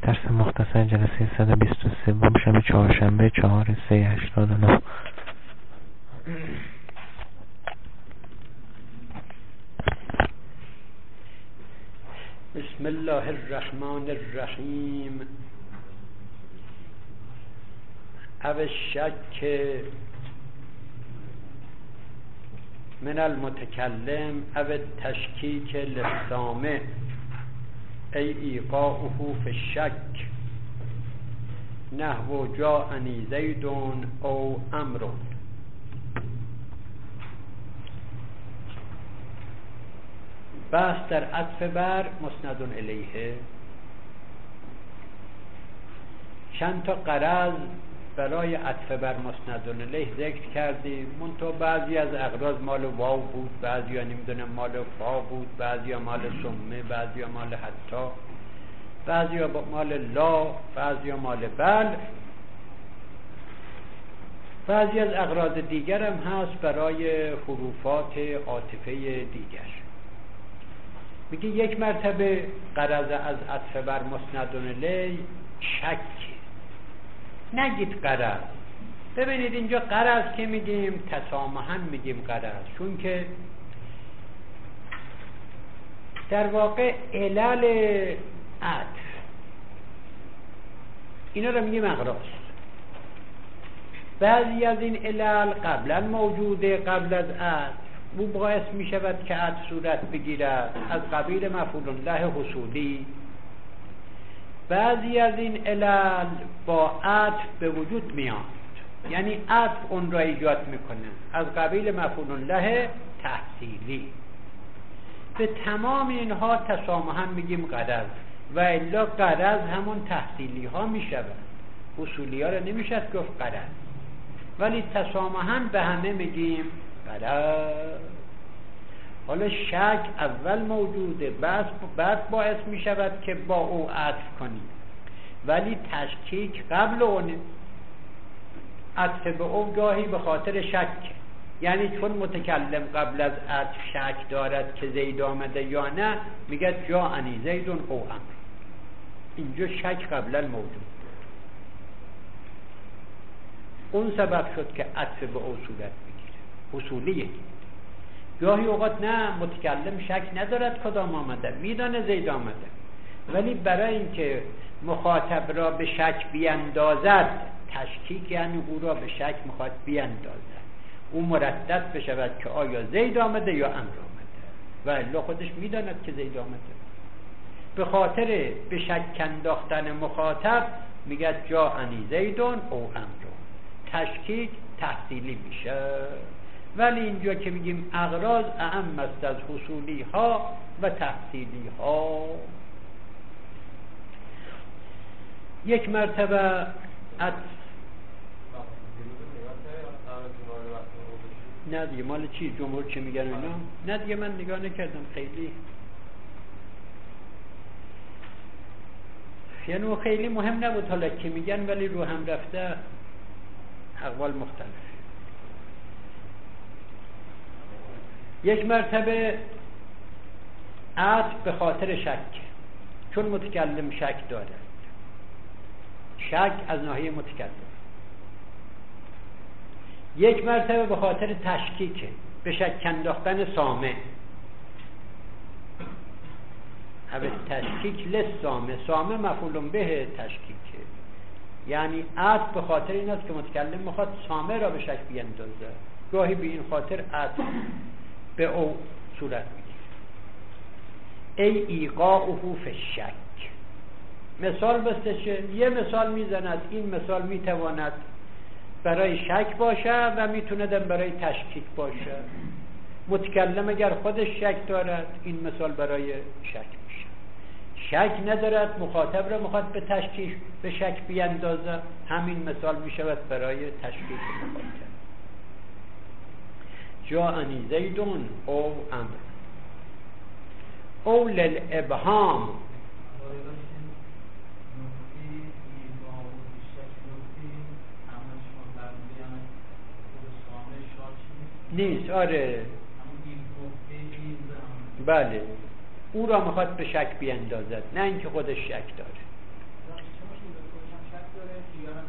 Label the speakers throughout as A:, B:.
A: درس مختصر جلسه 123 شب چهارشنبه 4/3/89.
B: بسم الله الرحمن الرحیم. او الشک من المتکلم او التشکیک للسامع ای ایقاعه فی الشک نحو جاءنی زید او عمرو. بحث در عطف بر مسند الیه. چند تا غرض برای عطف بر مسند الیه ذکر کردیم. منتها بعضی از اغراض مال واو بود، بعضی ها نمیدونم مال فا بود، بعضی ها مال سمه، بعضی ها مال حتی، بعضی ها مال لا، بعضی ها مال بل. بعضی از اغراض دیگر هم هست برای حروفات عاطفه دیگر. میگه یک مرتبه غرض از عطف بر مسند الیه شک. نگید غرض. ببینید اینجا غرض که میگیم تسامحاً میگیم غرض، چون که در واقع علل عطف اینا رو میگیم اغراض. بعضی از این علل قبلا موجوده، قبل از عطف او باعث می شود که عطف صورت بگیرد، از قبیل مفعول له حصولی. بعضی از این علل با عطف به وجود میاد، یعنی عطف اون را ایجاد میکنه، از قبیل مفعول له تحصیلی. به تمام اینها تسامحاً میگیم غرض، و الا غرض همون تحصیلی ها میشود، حصولی ها را نمیشد گفت غرض، ولی تسامحاً به همه میگیم غرض. حالا شک اول موجوده، بعد باعث می شود که با او عطف کنیم، ولی تشکیک قبل اونه. عطف به او گاهی به خاطر شک، یعنی چون متکلم قبل از عطف شک دارد که زید آمده یا نه، میگه جاءنی زید او عمرو. اینجا شک قبلا موجود، اون سبب شد که عطف به او صورت بگیره. حصولیه. گاهی اوقات نه، متکلم شک ندارد کدام آمده، میدانه زید آمده، ولی برای اینکه مخاطب را به شک بیندازد، تشکیک یعنی او را به شک میخواد بیندازد، او مردد بشود که آیا زید آمده یا عمرو آمده، و الا خودش میداند که زید آمده. به خاطر به شک انداختن مخاطب میگه جاءنی زید او عمرو. تشکیک تحصیلی میشه. ولی اینجا که میگیم اغراض اعم است از حصولی ها و تحصیلی ها. یک مرتبه نه دیگه مال چی؟ جمهور چی میگن اینا؟ نه دیگه من نگاه نکردم خیلی، یعنی خیلی مهم نبود حالا که میگن، ولی رو هم رفته اقوال مختلف. یک مرتبه عطف به خاطر شک، چون متکلم شک دارد، شک از ناحیه متکلم. یک مرتبه به خاطر تشکیک، به شک انداختن سامع. او تشکیک للسامع، سامع مفعول به تشکیکه، یعنی عطف به خاطر این است که متکلم میخواد سامع را به شک بیندازه. گاهی به این خاطر عطف به او صورت میگیره. ای ایقاعه فی الشک. مثال بستشه، یه مثال میزند. این مثال میتواند برای شک باشه و میتوند برای تشکیک باشه. متکلم اگر خودش شک دارد، این مثال برای شک میشه. شک ندارد، مخاطب را میخواد به تشکیک، به شک بیندازه، همین مثال میشود برای تشکیک مخاطب. جاءنی زید او عمرو. او للابهام. نیست. آره بله، او را میخواد به شک بیندازد، نه اینکه خودش شک داره.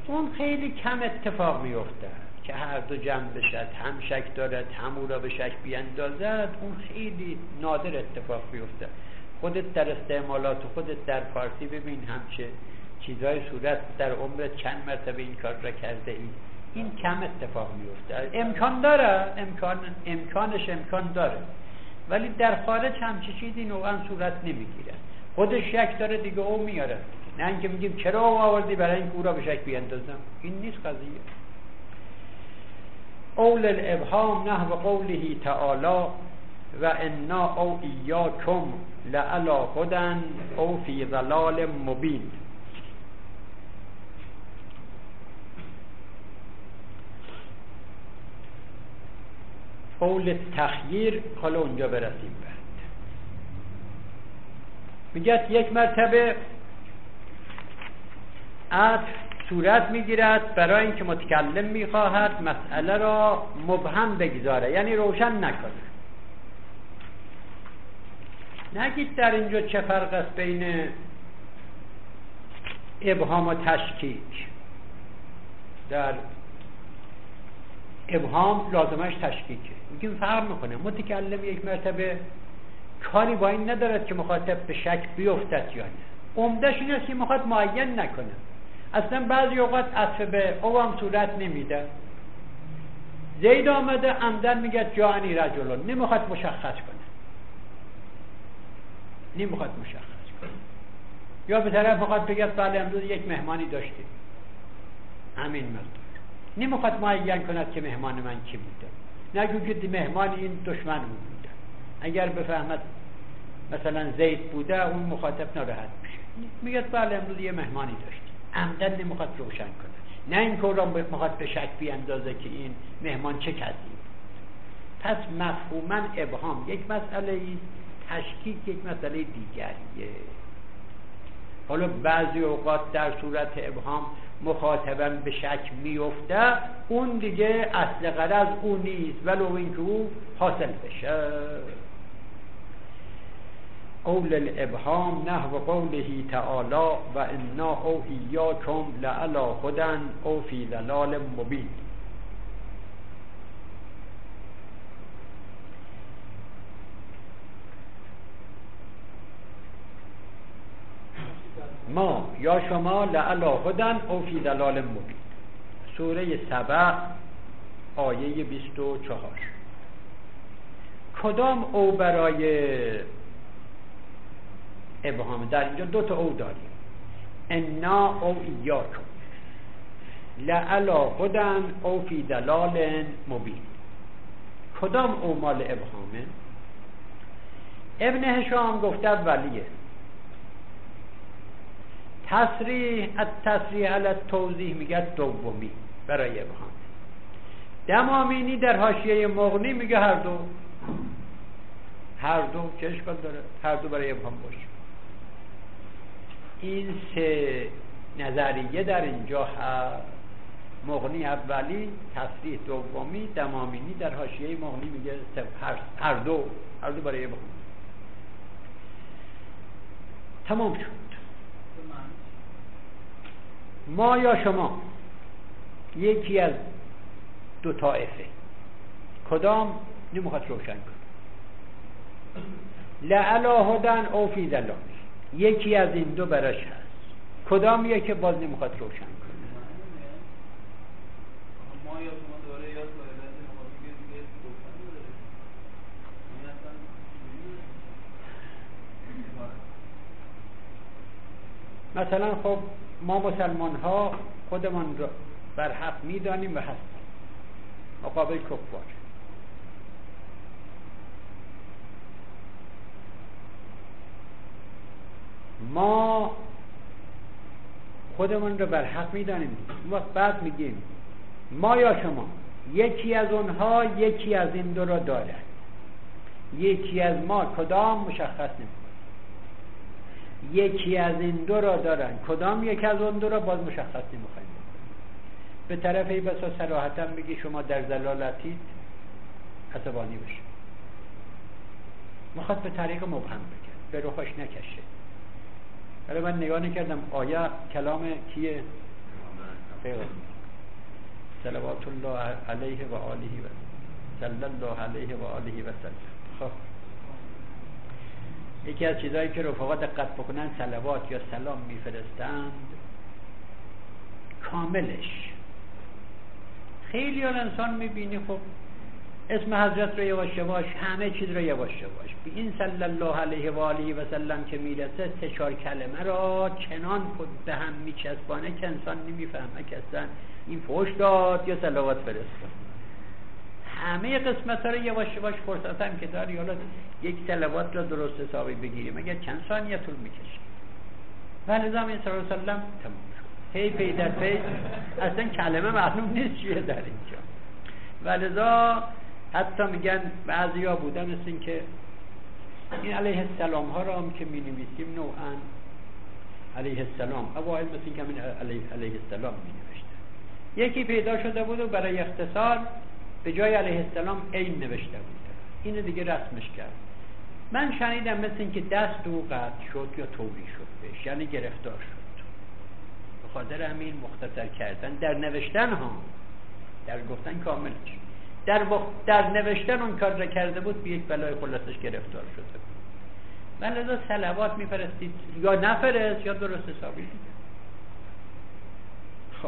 B: اون خیلی کم اتفاق میفته که هر دو جمع بشد، هم شک دارد هم او را به شک بیندازد. اون خیلی نادر اتفاق میفته. خودت در استعمالات و خودت در فارسی ببین همچه چیزهای صورت در عمرت چند مرتبه این کار را کرده ای. این کم اتفاق میفته. امکان داره، امکانش امکان داره، ولی در خارج همچه چیزی نوعا صورت نمیگیره. خودش شک داره دیگه او میاره، نه اینکه میگیم چرا او آوردی برای اینکه او را به شک بیندازم. این نیست قضیه. اول الابهام نحو قوله تعالی و انا او ایاکم لعلی هدی او فی ضلال مبین. قول تخییر حالا اونجا برسیم. بعد میگه یک مرتبه عطف صورت میگیرد برای اینکه متکلم میخواهد مسئله را مبهم بگذاره، یعنی روشن نکنه. نگید در اینجا چه فرق است بین ابهام و تشکیک. در ابهام لازمش تشکیکه، میگیم فرق میکنه. متکلم یک مرتبه کاری با این ندارد که مخاطب به شک بیفتد یا نه. عمده‌اش این است که میخواد معین نکنه. اصلا بعضی اوقات عطف به او هم صورت نمیده. زید آمده عمدن میگه جاءنی رجل، نمیخواد مشخص کنه، نمیخواد مشخص کنه. یا به طرف میخواد بگه بله امروز یک مهمانی داشتیم، همین مقدار. نمیخواد معین کند که مهمان من کی بوده. نگو که مهمان این دشمن بوده. اگر بفهمد مثلا زید بوده اون مخاطب ناراحت میشه. میگه بله امروز یه مهمانی داشتیم. عمدن نمیخواد روشن کنه، نه این که اون میخواد به شک بیاندازه که این مهمان چه کسی. پس مفهوما ابهام یک مسئله است، تشکیک یک مسئله دیگریه. حالا بعضی اوقات در صورت ابهام مخاطبم به شک میفته، اون دیگه اصل غرض اون نیست ولو اینکه او حاصل بشه. قول الابهام نحو قوله تعالی و انا او ایاکم لعلی هدی او فی ضلال مبین. ما یا شما لعلی هدی او فی ضلال مبین. سوره سبع آیه 24. کدام او برای ابهام؟ در اینجا دو تا او داریم، انا او ایاکم لعلی هدی او فی ضلال مبین. کدام او مال ابهامه؟ ابن هشام گفته اولیه. تصریح التصریح علی التوضیح میگه دومی برای ابهام. دمامینی در حاشیه مغنی میگه هر دو. هر دو چه اشکال داره؟ هر دو برای ابهام باشه. این سه نظریه در اینجا هست. مغنی اولی، تصریح دومی، دمامینی در حاشیه مغنی میگه هر دو برای ابهام. تمام شد. ما یا شما یکی از دو طائفه، کدام نمیخواد روشن کن. لعلی هدی او فی ضلال، یکی از این دو براش هست، کدام یکی باز نمیخواد روشن کنه. ما یا شما داره یا مثلا خب ما مسلمان ها خودمان رو بر حق میدانیم و هستیم مقابل کفار. ما خودمان رو بر حق میدانیم، وقت بعد میگیم ما یا شما یکی از اونها یکی از این دو رو داره، یکی از ما کدام مشخص نمیکنه. یکی از این دو را دارن، کدام یک از اون دو را باز مشخص نمیخوایم. به طرف ای بسا صراحتا بگی شما در ضلالتید، عصبانی بشه، میخواد به طریق مبهم بگه، به روخش نکشه. ولی من نگاه نکردم آیه کلام کیه؟ صلوات الله علیه و آله و صلی الله علیه و آله و سلم. خب یکی از چیزایی که رفقا دقت بکنن صلوات یا سلام میفرستند کاملش. خیلی انسان میبینی خب اسم حضرت رو یواش یواش همه چیز رو یواش یواش به این صلی الله علیه و آله و سلم که میرسه 3-4 کلمه را چنان به هم میچسبانه که انسان نمیفهمه که اصلا این فوش داد یا صلوات فرستاد. همه قسمت ها رو یواش یواش فرصت هم که داری حالا یک صلوات را درست حسابی بگیریم اگر چند ثانیه طول میکشه ولی زمان صلی الله علیه و سلم تمام شد. هی پی در پی اصلا کلمه معلوم نیست چیه در اینجا. ولذا حتی میگن بعضیا بودن مثل این که این علیه السلام ها را هم که می نویسیم نوعا علیه السلام اوائل مثل این که همین علیه السلام می نوشته. یکی پیدا شده بود و برای اختصار به جای علیه السلام این نوشته بود. اینو دیگه رسمش کرد. من شنیدم مثل این که دست او قطع شد یا توری شد بهش، یعنی گرفتار شد. به خاطر همین مختصر کردن در نوشتن ها، در گفتن کامل در نوشتن اون کار را کرده بود به یک بلای خلاصش گرفتار شده بود. من لذا صلوات میفرستید یا نفرست یا درست حسابی. خب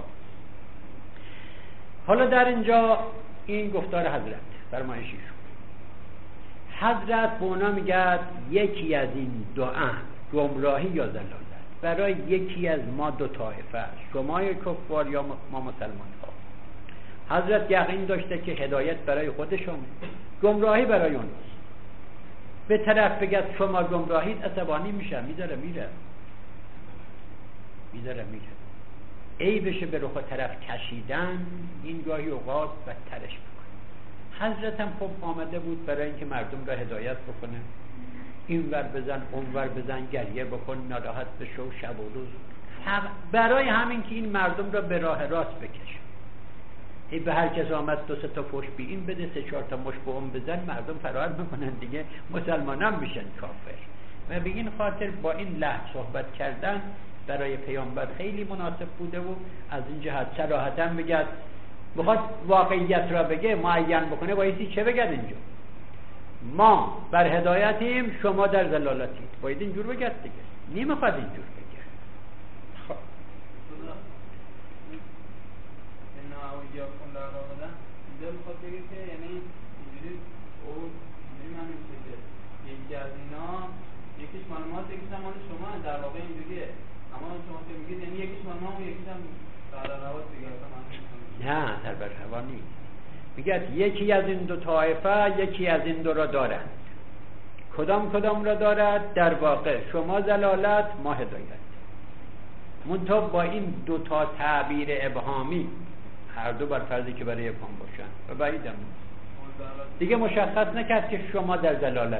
B: حالا در اینجا این گفتار حضرت فرمایشی شد. حضرت به اونا میگه یکی از این دو امر گمراهی یا ضلالت برای یکی از ما دو طایفه است، شما کفار یا ما مسلمان ها. حضرت یقین داشته که هدایت برای خودشون، گمراهی برای اونست. به طرف بگه شما گمراهید عصبانی میشه، میذاره میره عیبش به رخ طرف کشیدن این گاهی اوقات بدترش بکنه. حضرت هم خب آمده بود برای اینکه مردم را هدایت بکنه، این ور بزن اون ور بزن، گریه بکن، ناراحت بشو شب و روز، برای همین که این مردم را به راه راست بکشه. به هر کس آمد 2-3 تا پشت بی این بده، 3-4 تا مش به اون بزن، مردم فرار میکنن دیگه، مسلمانان میشن کافر. و به این خاطر با این لحن صحبت کردن برای پیامبر خیلی مناسب بوده و از این جهت صراحتاً بگد، بخواد واقعیت را بگه معین بکنه، بایستی چه بگد اینجا؟ ما بر هدایتیم، شما در ضلالتید. باید اینجور بگد دیگه، نمیخواد اینجور بگه. خب
C: یا کن در آمدن اینجا میخواد بگه که یعنی اینجوری من میشه که یکی از اینا یکیش مال ماست یکیش هم مال شما، در واقع اینجوریه. اما شما که میگید یعنی یکیش مال ما و یکیش هم برهواست دیگه.
B: نه در برهوا نیست، میگه یکی از این دو طایفه یکی از این دو را دارند. کدام را دارد؟ در واقع شما ضلالت، ما هدایت. منتها با این دو تا تعبیر ابهامی، هر دو بر فرضی که برای ابهام باشن و بعیدم دیگه مشخص نکرد که شما در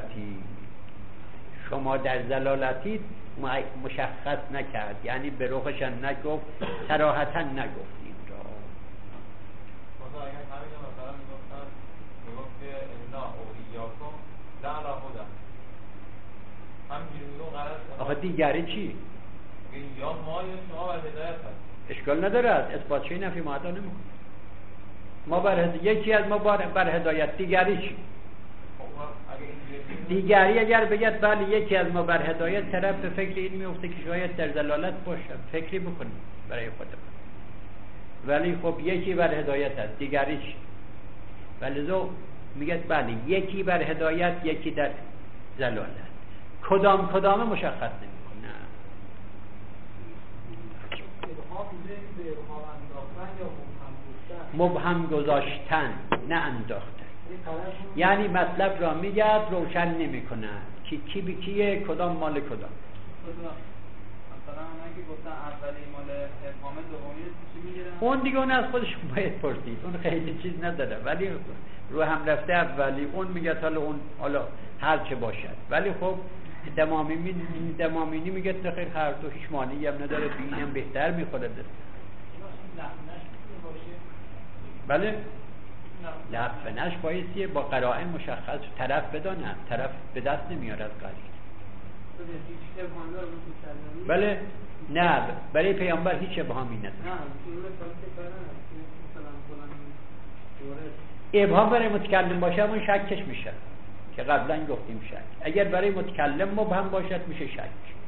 B: ضلالتید، مشخص نکرد، یعنی به رخشن نگفت، صراحتاً نگفت این را.
D: مثلا اگر همین مثلا میگفت که انا اولیاکم لا علی هدی، همینجوری میگم غلط.
B: آخه دیگری چی؟
D: یا ما یا شما بر هدایت هست،
B: اشکال ندارد، اثبات شی نفی معدا نمیکنه. ما یکی از ما بر هدایت، دیگری چی؟ دیگری اگر بگید بله یکی از ما بر هدایت، طرف به فکر این میفته که شاید در ضلالت باشه، فکری بکنیم برای خودمون. ولی خب یکی بر هدایت است، دیگری چی؟ ولذا میگید بله یکی بر هدایت یکی در ضلالت، کدام مشخص نمیکنه. مبهم گذاشتن نه انداختن، یعنی مطلب را میگد روشن نمیکنه که کی به کیه، کدام مال کدام.
C: مثلا اونایی که گفتن اولی مال ابهام، دومی چی میگیرن؟
B: اون دیگه اون از خودش باید پرسید، اون خیلی چیز نداره، ولی رو هم رفته اولی اون میگه حالا هر چه باشد. ولی خب دمامینی میگه نخیر هر دو هیچ مانعی هم نداره، به این هم بهتر میخوره دست. بله لفظ بایستیه با قرائن مشخص طرف بداند، طرف به دست نمیارد قرید.
C: هیچ ابهام داره متکلمی؟
B: بله نه، برای پیامبر هیچ ابهامی نداره.
C: نه شروع
B: ابهام برای متکلم باشه اون شکش میشه که قبلا گفتیم شک. اگر برای متکلم مبهم باشد میشه شک.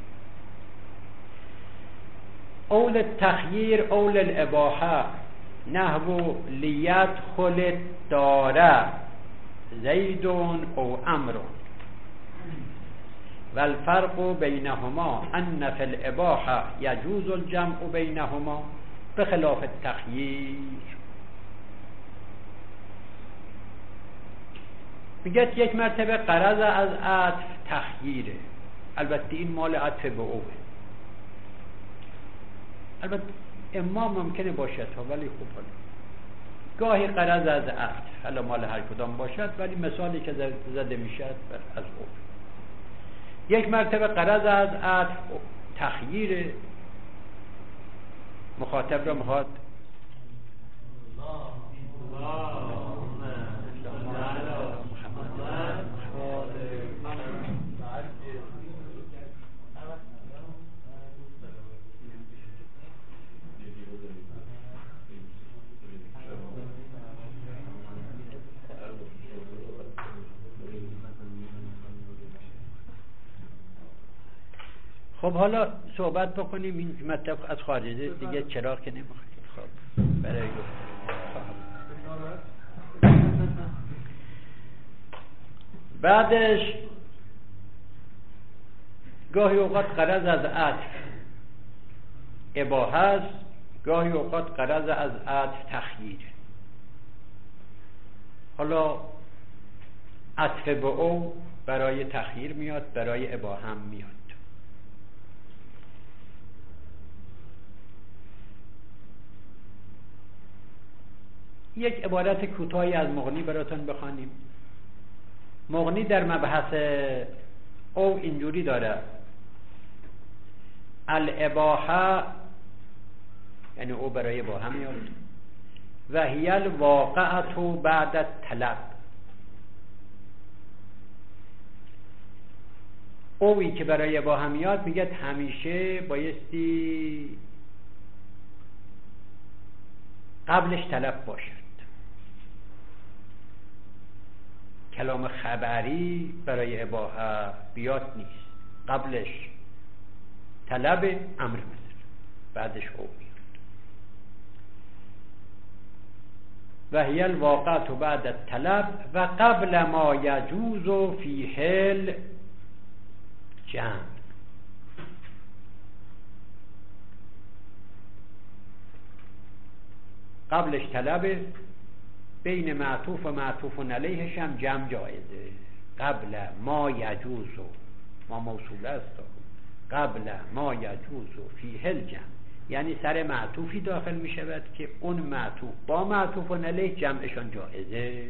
B: اول التخییر اول الاباحه نحو لیدخل الدار زید او عمرو والفرق بینهما ان فی الاباحه یجوز الجمع بینهما بخلاف التخییر. میگه یک مرتبه غرض از عطف تخییره، البته این مال عطف به اوه، البته اما ممکنه باشد ولی خوب حالا گاهی غرض از عطف حالا مال هر کدام باشد، ولی مثالی که زده میشد از اوه. یک مرتبه غرض از عطف تخییره، مخاطب را میخواد خب حالا صحبت بکنیم این مطلب از خارجه دیگه چرا که نمیخوایم. خب برای گفت بعدش گاهی اوقات غرض از عطف اباحه است، گاهی اوقات غرض از عطف تخییر. حالا عطف به او برای تخییر میاد، برای اباحه هم میاد. یک عبارت کوتاهی از مغنی براتون بخوانیم. مغنی در مبحث او اینجوری داره: الاباحه، یعنی او برای اباحه میاد، و هی الواقعه بعد الطلب. اوی که برای اباحه میاد میگه همیشه بایستی قبلش طلب باشد. کلام خبری برای اباحه بیاد نیست، قبلش طلب امر مثل، بعدش او میاد. و هی الواقعه بعد الطلب و قبل ما یجوز فیه الجمع. قبلش طلب، بین معطوف و معطوف علیهش هم جمع جایزه. قبل ما یجوز، ما موصوله است، قبل ما یجوز فیه الجمع، یعنی سر معطوفی داخل می شود که اون معطوف با معطوف علیه جمعشان جایزه.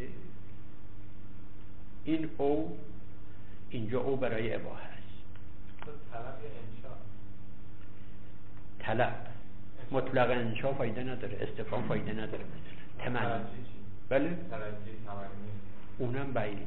B: این او اینجا او برای اباحه است.
D: طلب یا انشاء؟
B: طلب مطلق انشاء فایده نداره، استفهام فایده نداره. مثلا تمنی، بله اونم بعیده.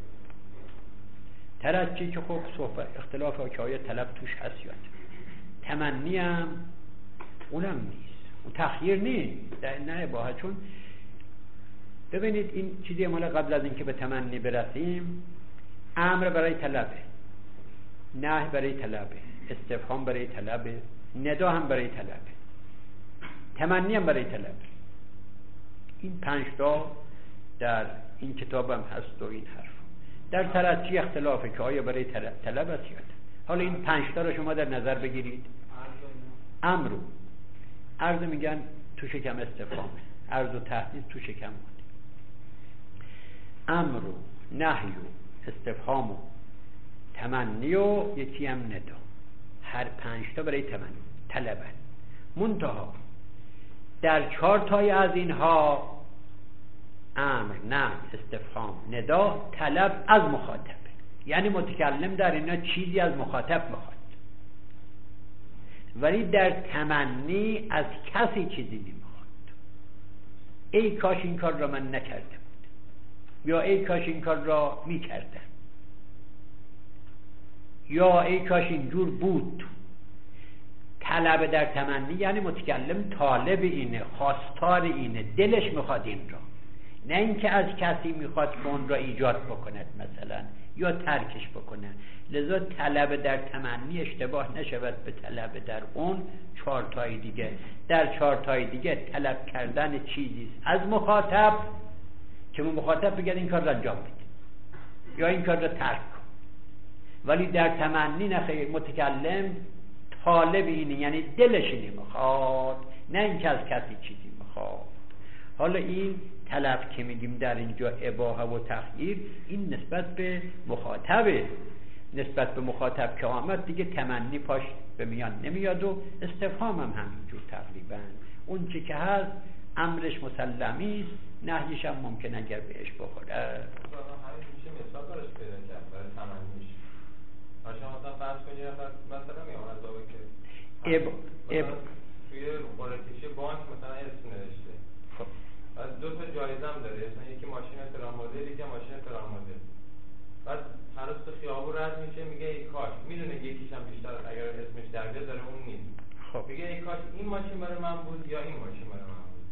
B: ترجی که خب صحبت اختلاف که آیا طلب توش هست یا تمنی هم اونم نیست، اون تخییر نیست در نه اباحه. چون ببینید این چیزی مال قبل از اینکه به تمنی برسیم، امر برای طلبه، نهی برای طلبه، استفهام برای طلبه، ندا هم برای طلبه، تمنی هم برای طلبه. این 5 تا در این کتاب هم هست و این حرف. در ترجی اختلافه که آیا برای طلب است یا نه. حالا این 5 تا رو شما در نظر بگیرید. امرو، عرض میگن تو شکم استفهامه، عرض و تهدید تو شکم بود. امرو، نهیو، استفهامو، تمنی و یکی هم ندا، هر 5 تا برای تمنی طلبن. منتها در 4 تای از اینها امر، نه، استفهام، ندا، طلب از مخاطب، یعنی متکلم در اینا چیزی از مخاطب میخواد، ولی در تمنی از کسی چیزی نمیخواد. ای کاش این کار را من نکرده بود، یا ای کاش این کار را میکردم. یا ای کاش اینجور بود. طلب در تمنی یعنی متکلم طالب اینه، خواستار اینه، دلش میخواد این را، نه اینکه از کسی میخواد که اون را ایجاد بکند مثلا یا ترکش بکنه. لذا طلب در تمنی اشتباه نشود به طلب در اون چهارتای دیگه. در چهارتای دیگه طلب کردن چیزی از مخاطب که مخاطب بگه این کار را انجام بده یا این کار را ترک کن، ولی در تمنی نخیر، متکلم طالب اینه یعنی دلش اینه میخواد، نه اینکه از کسی چیزی میخواد. حالا این طلب که میگیم در اینجا اباحه و تخییر، این نسبت به مخاطبه. نسبت به مخاطب که آمد دیگه تمنی پاش به میان نمیاد و استفهام هم همینجور تقریبا. اون چی که هست امرش مسلمی است، نهیش هم ممکن اگر بهش بخوره.
D: همین میشه مثال دارش پیدا کرد برای تمنیش. شما مثلا فرض کنید مثلا میام از آبه که توی قرعه‌کشی بانک مثلا اسم نوشته، بعد دو تا جایزه هم داره، مثلا یکی ماشین فلان مدل، یکی ماشین فلان مدل. بعد هر روز تو خیابون رد میشه میگه ای کاش، میدونه یکیش هم بیشتر اگر اسمش در بیاد داره اون نیست.
B: خب
D: میگه ای کاش این ماشین برای من بود یا این ماشین برای من بود.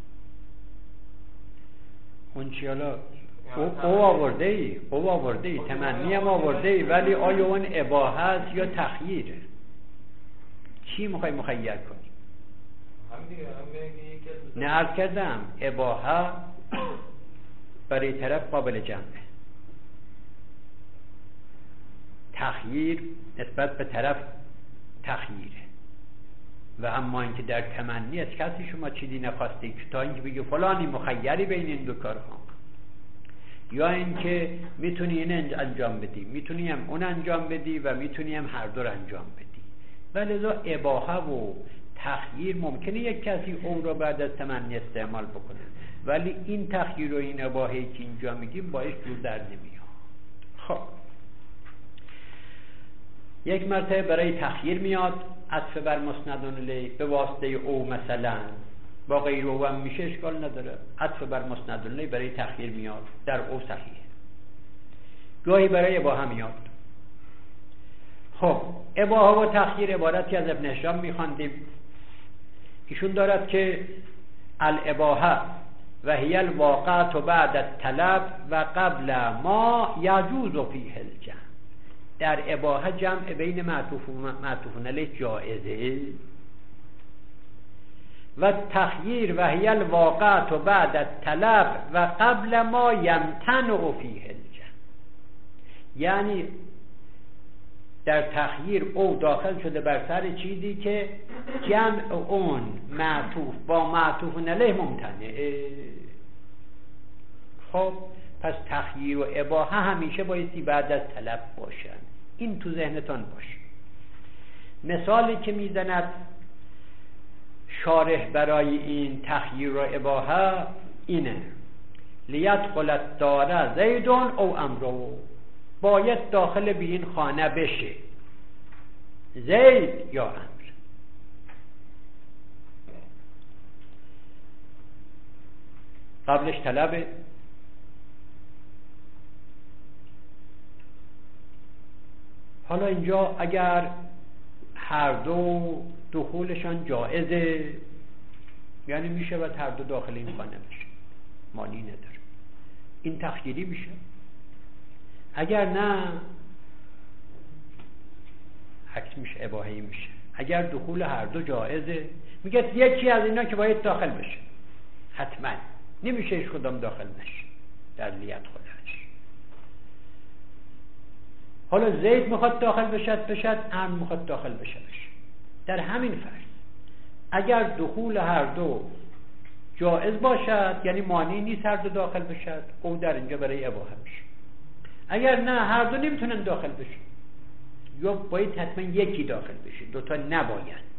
B: اون چی حالا او آورده ای تمنی هم آورده ای، ولی آیا اون اباحه است یا تخییره؟ چی میخوای مخیر کنی؟
D: هم دیگه
B: نه عرض کردم اباحه برای طرف قابل جمعه، تخییر نسبت به طرف تخییره. و اما اینکه در تمنی از کسی شما چیزی نخواستی که تا اینکه بگی فلانی مخیری بین این دو کارها، یا اینکه میتونی این انجام بدی، میتونی هم اون انجام بدی و میتونی هم هر دو انجام بدی. ولذا اباحه و تخییر ممکنه یک کسی اون رو بعد از تمنی استعمال بکنه، ولی این تخییر و این اباحه‌ای که اینجا میگیم باعث جور در نمیاد. خب یک مرتبه برای تخییر میاد عطف بر مسند الیه به واسطه او، مثلا با غیر او هم میشه، اشکال نداره. عطف بر مسند الیه برای تخییر میاد، در او صحیح. گاهی برای اباحه میاد. خب اباحه و تخییر عبارتی از ابن هشام میخواندیم. ایشون دارد که الاباحه و هی الواقعة بعد الطلب و قبل ما یجوز فیه الجمع. در اباحه جمع بین معطوف علیه جائزه، و تخییر و هی الواقعة بعد الطلب و قبل ما یمتنع فیه الجمع. یعنی در تخییر او داخل شده بر سر چیزی که جمع اون معطوف با معطوف علیه ممتنعه. خب پس تخییر و اباحه همیشه بایستی بعد از طلب باشن. این تو ذهنتان باشه. مثالی که میزند شارح برای این تخییر و اباحه اینه: لیدخل الدار زید او عمرو. باید داخل به این خانه بشه زید یا عمرو. قبلش طلبه. حالا اینجا اگر هر دو دخولشان جائزه، یعنی میشه و هر دو داخل این خانه بشه، مانی نداره، این تخییری میشه. اگر نه عکس میشه، اباحه‌ای میشه. اگر دخول هر دو جائزه، میگه یکی از اینا که باید داخل بشه، حتما نمیشه هیچ کدام داخل نشه در لیت خودش. حالا زید میخواد داخل بشد، عمرو میخواد داخل بشه. در همین فرض اگر دخول هر دو جائز باشد، یعنی مانعی نیست هر دو داخل بشد، او در اینجا برای اباحه میشه. اگر نه هر دو نمیتونن داخل بشه، یا باید حتما یکی داخل بشه، دوتا نباید.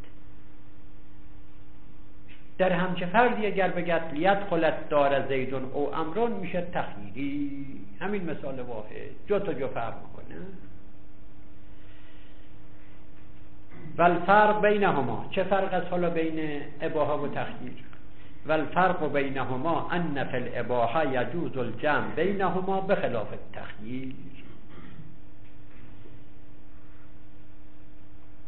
B: در همچه فردی اگر بگد لیدخل الدار زید او عمرو میشه تخییری. همین مثال واحد جا تا جا فرق میکنه. والفرق بینهما، چه فرق است حالا بین اباحه و تخییر؟ والفرق بینهما ان فی الاباحه یجوز الجمع بینهما بخلاف التخییر.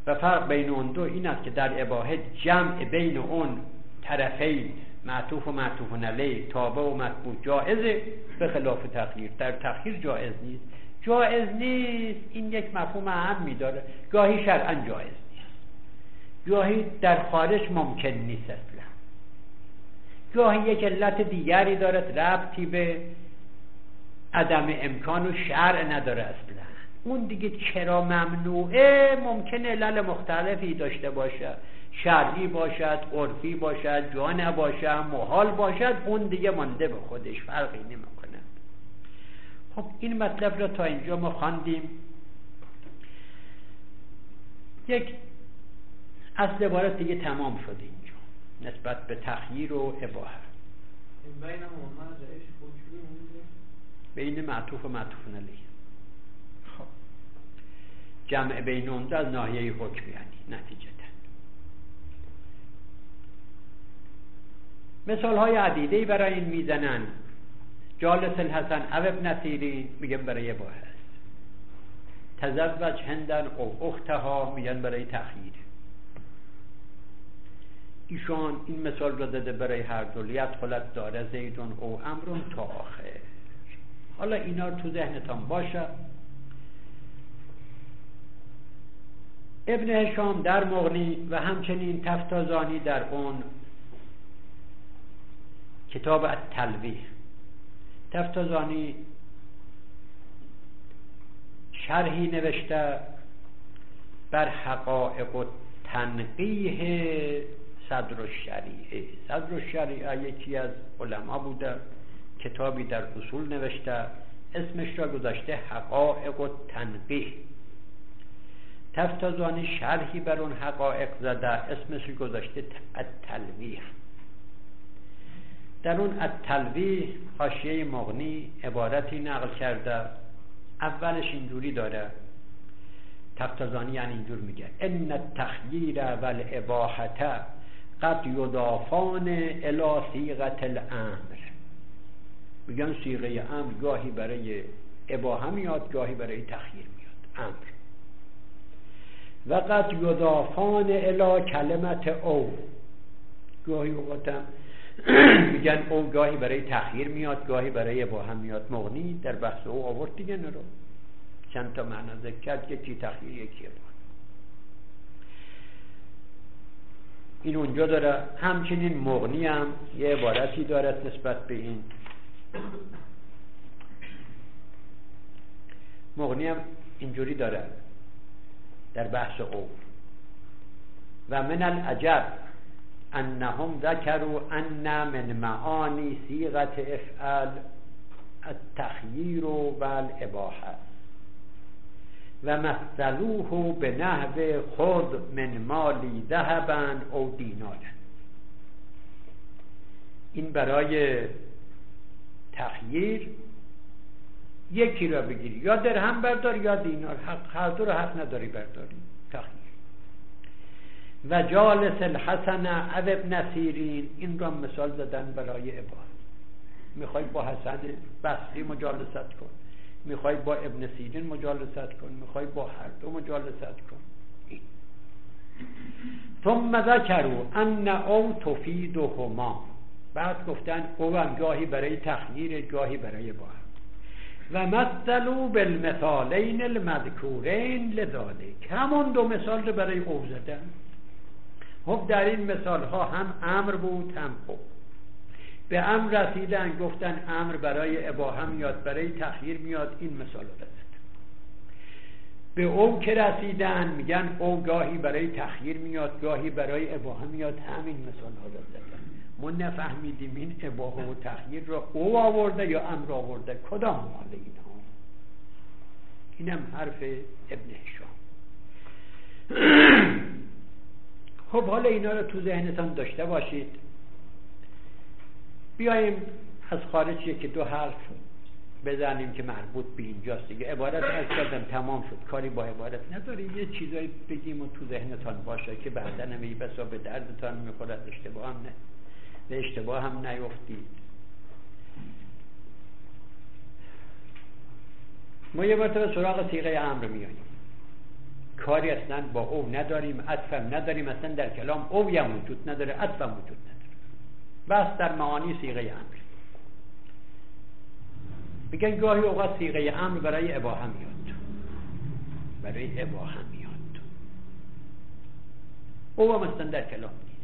B: و فرق بین اون دو این است که در اباحه جمع بین اون طرفین معطوف و معطوف علیه تابع و مطبوع جائزه، به خلاف تخییر. در تخییر جائز نیست. جائز نیست این یک مفهوم اهم داره. گاهی شرعاً جائز نیست، گاهی در خارج ممکن نیست اصلا، گاهی یک علت دیگری دارد ربطی به عدم امکان و شرع نداره اصلا. اون دیگه چرا ممنوعه ممکنه علل مختلفی داشته باشه، شرعی باشد، عرفی باشد، جا نباشد، محال باشد، اون دیگه مانده به خودش، فرقی نمیکنه. خب این مطلب را تا اینجا ما خواندیم. یک اصل عبارت دیگه تمام شد اینجا نسبت به تخییر و اباحه. بین معطوف و معطوف علیه. خب جمع بین اون از ناحیه حکم یعنی نتیجه. مثال های عدیده‌ای برای این میزنن. جالس الحسن او ابن سیرین میگن برای اباحه است. تزوج هندن او اختها میگن برای تخییر. ایشان این مثال را داده برای هر دو، لیدخلت داره زیدون او امرون تا آخر. حالا اینا رو تو ذهنتان باشه. ابن هشام در مغنی و همچنین تفتازانی در اون کتاب التلویح، تفتازانی شرحی نوشته بر حقائق و تنقیح صدر الشریعه. صدر الشریعه یکی از علما بوده، کتابی در اصول نوشته، اسمش را گذاشته حقائق و تنقیح. تفتازانی شرحی بر اون حقائق زده، اسمش را گذاشته التلویح. در اون التلویح حاشیه مغنی عبارتی نقل کرده. اولش اینجوری داره، تفتازانی یعنی اینجور میگه: ان التخییر والاباحه قد یضافان الی صیغه الامر. میگن صیغه امر گاهی برای اباحه میاد، گاهی برای تخییر میاد، امر. و قد یضافان الی کلمت او. گاهی اوقات میگن او گاهی برای تخییر میاد، گاهی برای اباحه میاد. مغنی در بحث او آورد دیگه نرو چند تا معنی ذکر کرد، یکی تخییر یکی اباحه. این اونجا داره. همچنین مغنی هم یه عبارتی دارد نسبت به این. مغنی هم اینجوری داره در بحث او: و من العجب انهم ذکروا ان من معانی صیغه افعال التخییر والاباحه و مثلوه به نحو خود من مالی ذهبا او دینارا. این برای تخییر یکی را بگیری، یا درهم بردار یا دینار، هر دو را حق نداری برداری. تخییر. و جالس الحسن او ابن سیرین، این را مثال زدن برای اباحه. میخوای با حسن بصری مجالست کن، میخوای با ابن سیرین مجالست کن، میخوای با هر دو مجالست کن. ثم ذکروا ان او تفیدهما. بعد گفتن او هم گاهی برای تخییر، گاهی برای اباحه. و مثلوا بالمثالین المذکورین لذالک. همون دو مثال رو برای او زدن. خب در این مثال ها هم امر بود هم او. به امر رسیدن گفتن امر برای اباحه میاد، برای تخییر میاد. این مثال رو زدن. به او که رسیدن میگن او گاهی برای تخییر میاد، گاهی برای اباحه میاد. همین مثال ها رو زدن. ما نفهمیدیم این اباحه و تخییر رو او آورده یا امر آورده، کدام مال اینها. اینم حرف ابن هشام. خب حالا اینا رو تو ذهنتان داشته باشید. بیاییم از خارج یکی دو حرف بزنیم که مربوط به اینجاست دیگه. عبارت از کردم تمام شد، کاری با عبارت نداری. یه چیزایی بگیم و تو ذهنتان باشه که بعدا نمی بسا به دردتان میخورد، اشتباه هم نه، به اشتباه هم نیفتید. ما یه مرتبه سراغ صیغه امر میاییم. کاری اصلا با او نداریم، عطفم نداریم، اصلا در کلام اوی هم وجود نداره، عطفم وجود نداره، بس در معانی صیغه امر. میگن گاهی اوقات صیغه امر برای اباحه میاد، برای اباحه میاد، او هم اصلا در کلام نیست.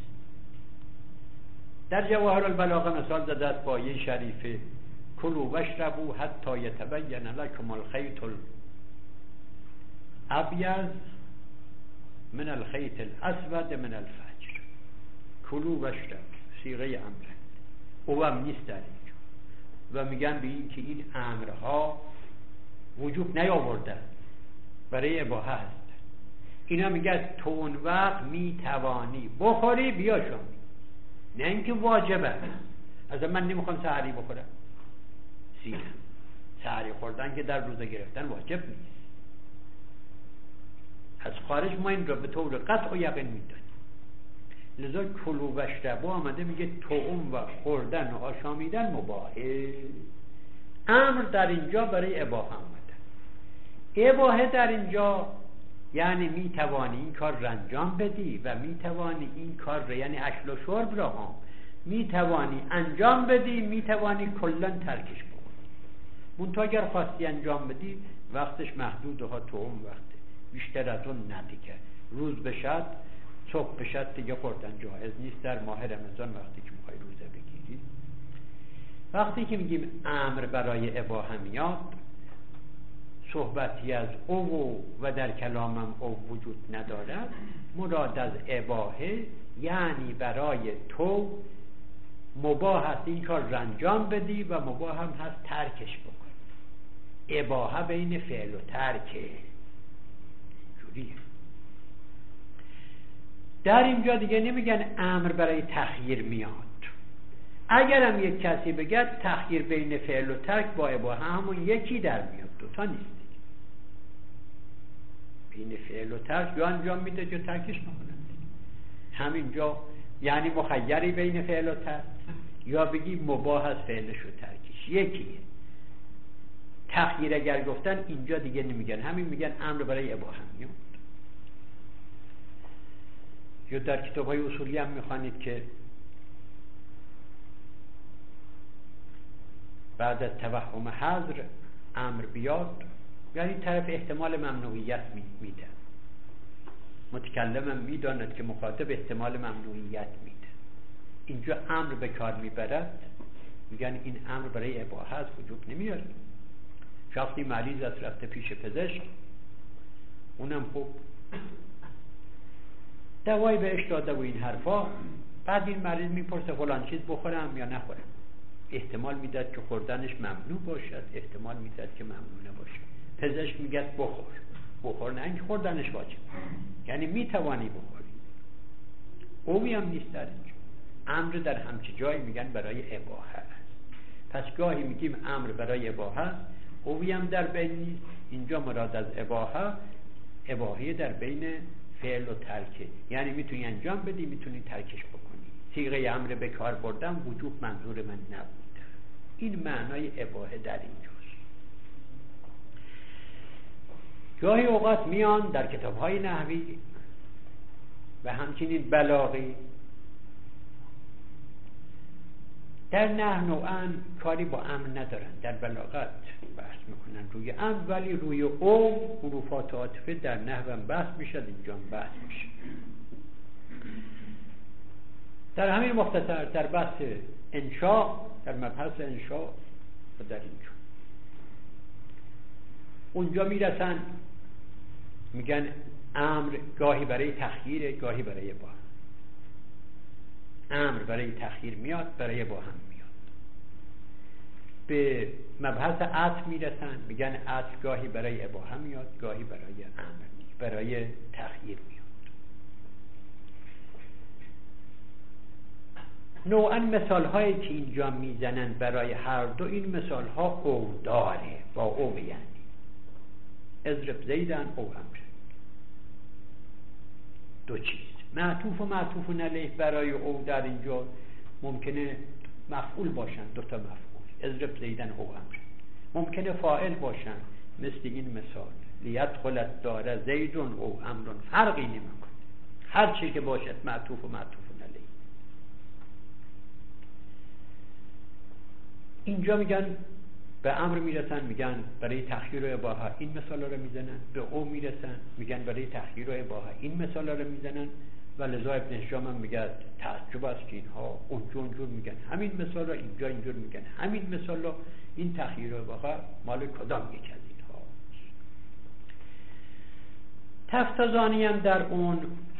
B: در جواهر البلاغه مثال زده است با آیه شریفه کلوا واشربوا حتی یتبین لکم الخیط الابیض من الخیط الاسود من الفجر. کلوا واشربوا صیغه امر، او هم نیست در اینجا و میگن به این که این امرها وجود نیاورده، برای اباحه هست. اینا میگن تو اون وقت میتوانی بخوری بیا شام، نه اینکه واجبه. از من نمیخوام سحری بخورم، سیرم سحری خوردن که در روزه گرفتن واجب نیست. از خارج ما این را به طور قطع و یقین میدانیم. لذا کلوا واشربوا آمده میگه طعام و خوردن و آشامیدن مباحه. امر در اینجا برای اباحه آمده. اباحه در اینجا یعنی میتوانی این کار را انجام بدی و میتوانی این کار را، یعنی اکل و شرب را هم میتوانی انجام بدی، میتوانی کلا ترکش بکنی. منتها اگر خواستی انجام بدی وقتش محدود ها، تو اون وقته، بیشتر از اون ندیگه. روز بشد، صبح بشد دیگه خوردن جایز نیست در ماه رمضان وقتی که میخوای روزه بگیری. وقتی که میگیم امر برای اباحه میاد، صحبتی از او و در کلامم او وجود ندارد. مراد از اباحه یعنی برای تو مباح هست این کار را انجام بدی و مباح هم هست ترکش بکنی. اباحه بین فعل و ترکه، جوریه. در اینجا دیگه نمیگن امر برای تخییر میاد. اگرم یک کسی بگه تخییر بین فعل و ترک با اباحه همون یکی در میاد، دوتا نیست. بین فعل و ترک یا انجام میده یا ترکش میکنه. همینجا یعنی مخیری بین فعل و ترک، یا بگی مباح از فعلش و ترکش یکیه. تخییر اگر گفتن اینجا دیگه نمیگن، همین میگن امر برای اباحه میاد. یا در کتاب های اصولی هم میخوانید که بعد از توهم حظر امر بیاد، یعنی طرف احتمال ممنوعیت میده. متکلمم میداند که مخاطب احتمال ممنوعیت میده. اینجا امر به کار میبرد، میگن این امر برای اباحه است، وجود نمیاره. شخصی مریض است رفته پیش پزشک، اونم خوب دوایی بهش داده و این حرفا، بعد این مریض میپرسه فلان چیز بخورم یا نخورم. احتمال میداد که خوردنش ممنوع باشد، احتمال میداد که ممنوع نباشد. پزشک میگه بخور، نه اینکه خوردنش واجب، یعنی میتوانی بخوری. اوی هم نیست در اینجا. امر در همچه جایی میگن برای اباحه است. پس گاهی میگیم امر برای اباحه است، اوی هم در بین نیست. اینجا مراد از اباحه در بین فعل و ترکه، یعنی میتونی انجام بدی، میتونی ترکش بکنی. صیغه امر به کار بردن وجوب منظور من نبود. این معنای اباحه در اینجاست. گاهی اوقات میان در کتاب‌های نحوی و همچنین بلاغی، در نحو نوعاً کاری با امر ندارن، در بلاغت بحث میکنن روی امر، ولی روی او حروفات عاطفه در نحو هم بحث میشد، اینجا هم بحث میشه. در همین مختصر در بحث انشاء، در مبحث انشاء و در اینجا اونجا میرسن میگن امر گاهی برای تخییر، گاهی برای اباحه. امر برای تخییر میاد، برای اباحه میاد. به مبحث عطف میرسن، میگن عطف گاهی برای اباحه میاد، گاهی برای امر، برای تخییر میاد. نوعا مثال هایی که اینجا میزنن برای هر دو این مثال ها او داره، با او یعنی اضرب زیدن او امر، دو چیز. معطوف و معطوف علیه برای او در اینجا ممکنه مفعول باشن، دوتا مفعول، اضرب زیدن او امر. ممکنه فاعل باشن مثل این مثال لیدخل الدار زید او امر فرقی نمیکنه، هر چی که باشد معطوف و معطوف علیه. اینجا میگن به امر میرسن، میگن برای تخییر و اباحه این مثال رو میزنن، به او میرسن میگن برای تخییر و اباحه این مثال رو میزنن، و لذا ابن هشام هم میگه تعجب است که اینها اونجور میگن همین مثال رو، اینجا اینجور میگن همین مثال رو، این تخییر و اباحه مال کدام یک از اینها. تفتزانی هم در اون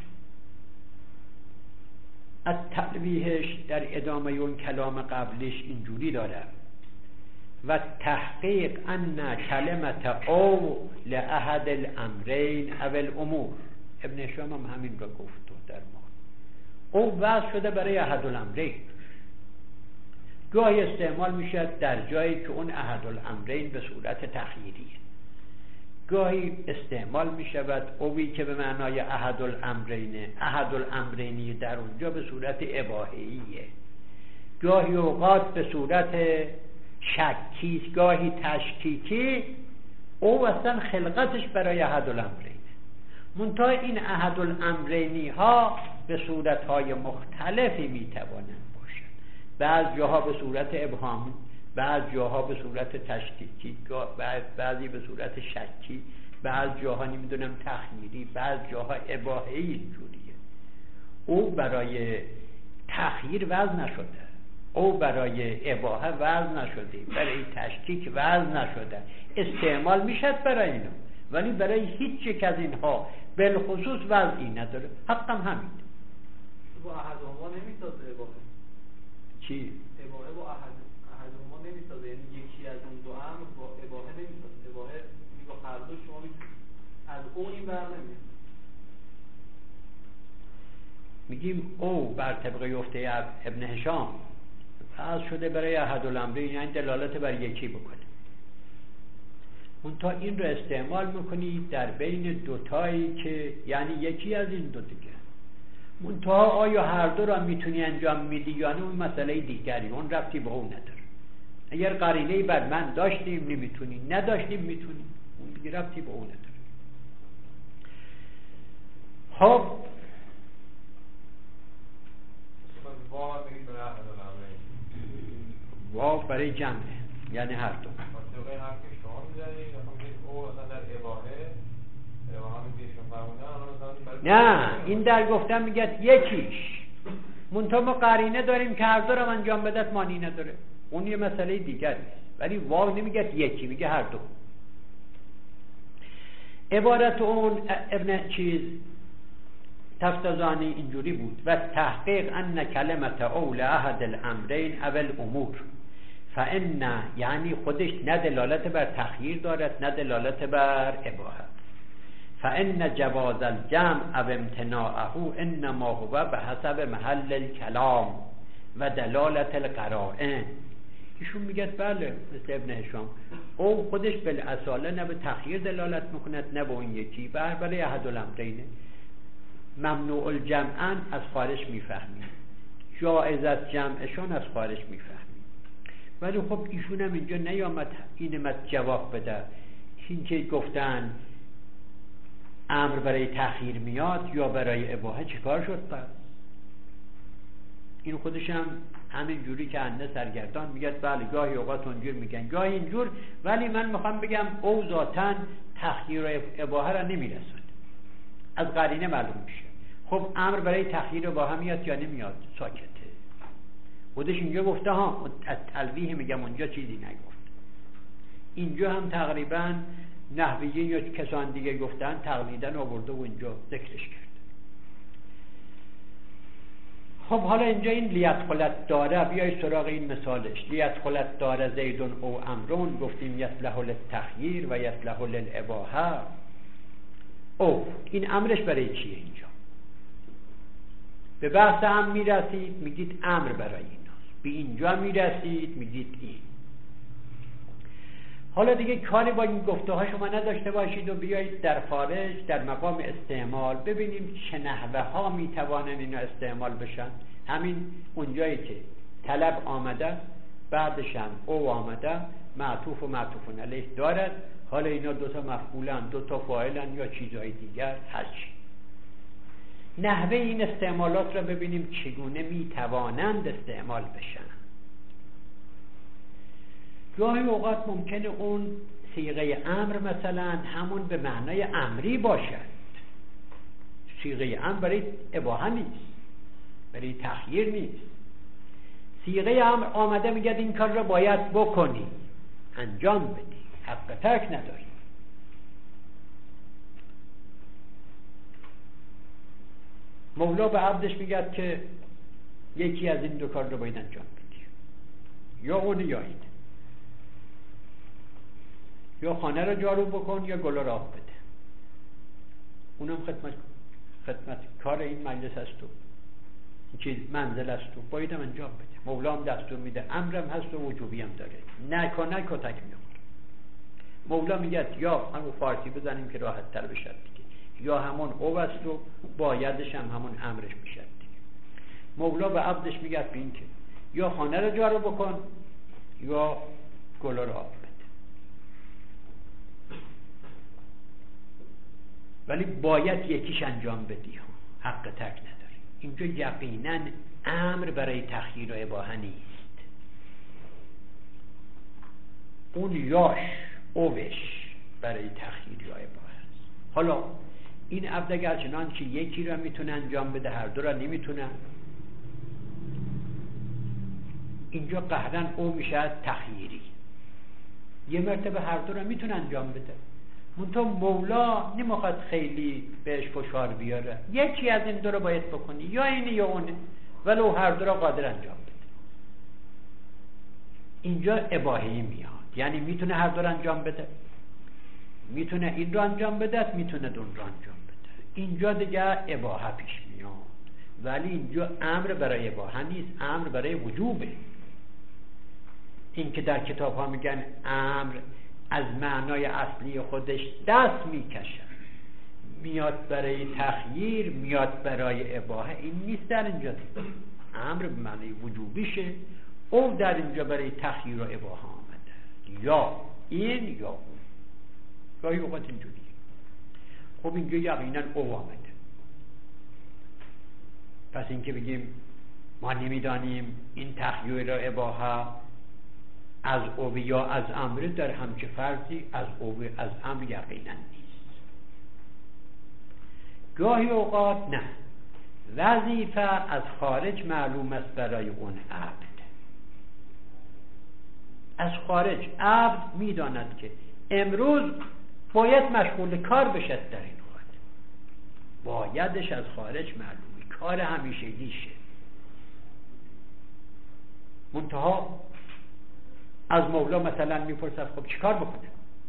B: از تلویحش در ادامه اون کلام قبلش اینجوری داره و تحقیق ان کلمت او لأحد الامرین او الامور. ابن هشام هم همین رو گفت در ما. او وضع شده برای احد الامرین، گاهی استعمال میشه در جایی که اون احد الامرین به صورت تخییریه، گاهی استعمال میشود اوی که به معنای احد الامرینه، احد الامرینی در اونجا به صورت اباحیه، گاهی اوقات به صورت شکی، گاهی تشکیکی. او اصلا خلقتش برای احد الامرینه، منتها این احد الامرینی ها به صورت های مختلفی میتوانند باشند، بعض جاها به صورت ابهام، بعض جاها به صورت تشکیکی، بعضی به صورت شکی، بعض جاها نمیدونم تخییری، بعض جاها اباحه‌ای. اینجوریه. او برای تخییر وضع نشده، او برای اباحه وضع نشده، برای تشکیک وضع نشده، استعمال میشد برای اینا، ولی برای هیچ یک از اینها بالخصوص وضعی نداره. حقم همین.
C: با احد ما نمیسازه اباحه.
B: چی؟
C: اباحه با احد ما نمیسازه، یعنی یکی از اون دو امر با اباحه نمیسازه. اباحه با هر دو شما از اون این بر نمیاد.
B: میگیم او بر طبق گفته ابن هشام از شده برای احد الامرین، یعنی دلالت بر یکی بکنه. منتها این رو استعمال میکنی در بین دوتایی که یعنی یکی از این دو دیگه. منتها آیا هر دو را میتونی انجام میدی یا نه، اون مسئله دیگری، اون ربطی به اون نداره. اگر قرینه‌ای بر من داشتیم نمیتونی، نداشتیم میتونی، اون دیگه ربطی به اون نداره. خب واو برای جمعه، یعنی هر دو. نه این در گفتن میگه یکیش، منتها ما قرینه داریم که هر دو را انجام بدت مانی نداره، اون یه مسئله دیگر است. ولی واو نمیگه یکی، میگه هر دو. عبارت اون ابن تفتزانی اینجوری بود و تحقیق ان کلمت او لأحد الامرین او الامور فان، یعنی خودش نه دلالت بر تخییر دارد نه دلالت بر اباحه. فان جواز الجمع او امتناعه انما هو به حسب محل الکلام و دلالت القرائن. ایشون میگه بله مثل ابن هشام او خودش بالاصاله نه به تخییر دلالت میکند نه به اون یکی، برای احد الامرینه. ممنوع الجمعن از خارج میفهمیم، جائز از جمعشون از خارج میفهمیم. ولی خب ایشون هم اینجا نیامد اینم جواب بده. این که گفتن امر برای تخییر میاد یا برای اباحه، چیکار شد پس؟ این خودش هم همین جوری که انده سرگردان میگه بله گاهی اوقات اونجور میگن گاهی اینجور، ولی من میخوام بگم او ذاتن تخییر و اباحه را نمیرسد، از قرینه معلوم میشه. خب امر برای تخییر اباحه میاد یا نمیاد؟ ساکته. خودش اینجا گفته ها، از تلویح میگم اونجا چیزی نگفت. اینجا هم تقریبا نحویین یا کسان دیگه گفتن تقلیدن آورده و اینجا ذکرش کرد. خب حالا اینجا این لیدخلت داره، بیای سراغ این مثالش. لیدخلت داره زیدون او امرون، گفتیم یصلح للتخییر و یصلح للاباحه. او این امرش برای چیه؟ اینجا به بحث هم میرسید میگید امر برای ایناست، به اینجا میرسید میگید این. حالا دیگه کاری با این گفته ها شما نداشته باشید و بیایید در خارج در مقام استعمال ببینیم چه نحوه ها میتوانن اینا استعمال بشن. همین اونجایی که طلب آمده، بعدش هم او آمده، معطوف و معطوفون علیه دارد. حالا اینا دوتا مفعولن، دوتا فاعلن یا چیزهای دیگر، هرچی. نحوه این استعمالات را ببینیم چگونه میتوانند استعمال بشن. گاهی اوقات ممکنه اون صیغه امر مثلا همون به معنای امری باشد. صیغه امر برای اباحه نیست، برای تخییر نیست. صیغه امر آمده میگه این کار را باید بکنی، انجام بدی، حق ترک نداری. مولا به عبدش میگه که یکی از این دو کار رو باید انجام بدی، یا اون یا این، یا خانه را جارو بکن یا گل را آب بده. اونم خدمت کار این مجلس است و این چیز منزل است و بایدم انجام بده. مولا هم دستور میده، امرم هست و وجوبی هم داره، نکنه کتک میخوره. مولا میگه یا همون فارسی بزنیم که راحت تر بشه دیگه، یا همون او است و بایدش هم همون امرش میشه دیگه. مولا به عبدش میگه ببین که یا خانه را جارو بکن یا گل را آب بده، ولی باید یکیش انجام بدی، حق ترک نداری. اینجا یقینا امر برای تخییر و اباحه نیست. اون یاش اوش برای تخییر و اباحه است. حالا این عبد اگر چنان که یکی را میتونه انجام بده هر دو را نمیتونه، اینجا قهرن او میشه تخییری. یه مرتبه هر دو را میتونه انجام بده، منتها مولا نمیخواد خیلی بهش فشار بیاره، یکی از این دو رو باید بکنی، یا اینه یا اونه، ولو هر دو را قادر انجام بده. اینجا اباحه‌ای میاد، یعنی میتونه هر دو را انجام بده، میتونه این رو انجام بده، میتونه اون رو انجام بده. اینجا دیگه اباحه پیش میاد، ولی اینجا امر برای اباحه نیست، امر برای وجوبه. این که در کتاب ها میگن امر از معنای اصلی خودش دست میکشد، میاد برای تخییر، میاد برای اباحه، این نیست در اینجا. امر به معنای وجوبیشه، او در اینجا برای تخییر و اباحه آمده، یا این یا اون، گاهی اوقات اینجوریه. خب اینجا یقینا او آمده. پس این که بگیم ما نمیدانیم این تخییر و اباحه از او یا از امر در همچه فرضی از او از امر یقینا نیست. گاهی اوقات نه، وظیفه از خارج معلوم است برای اون عبد. از خارج عبد میداند که امروز باید مشغول کار بشد، در این وقت بایدش از خارج معلومه، کار همیشگیشه. منتها از مولا مثلا میپرسد خب چیکار بکنه؟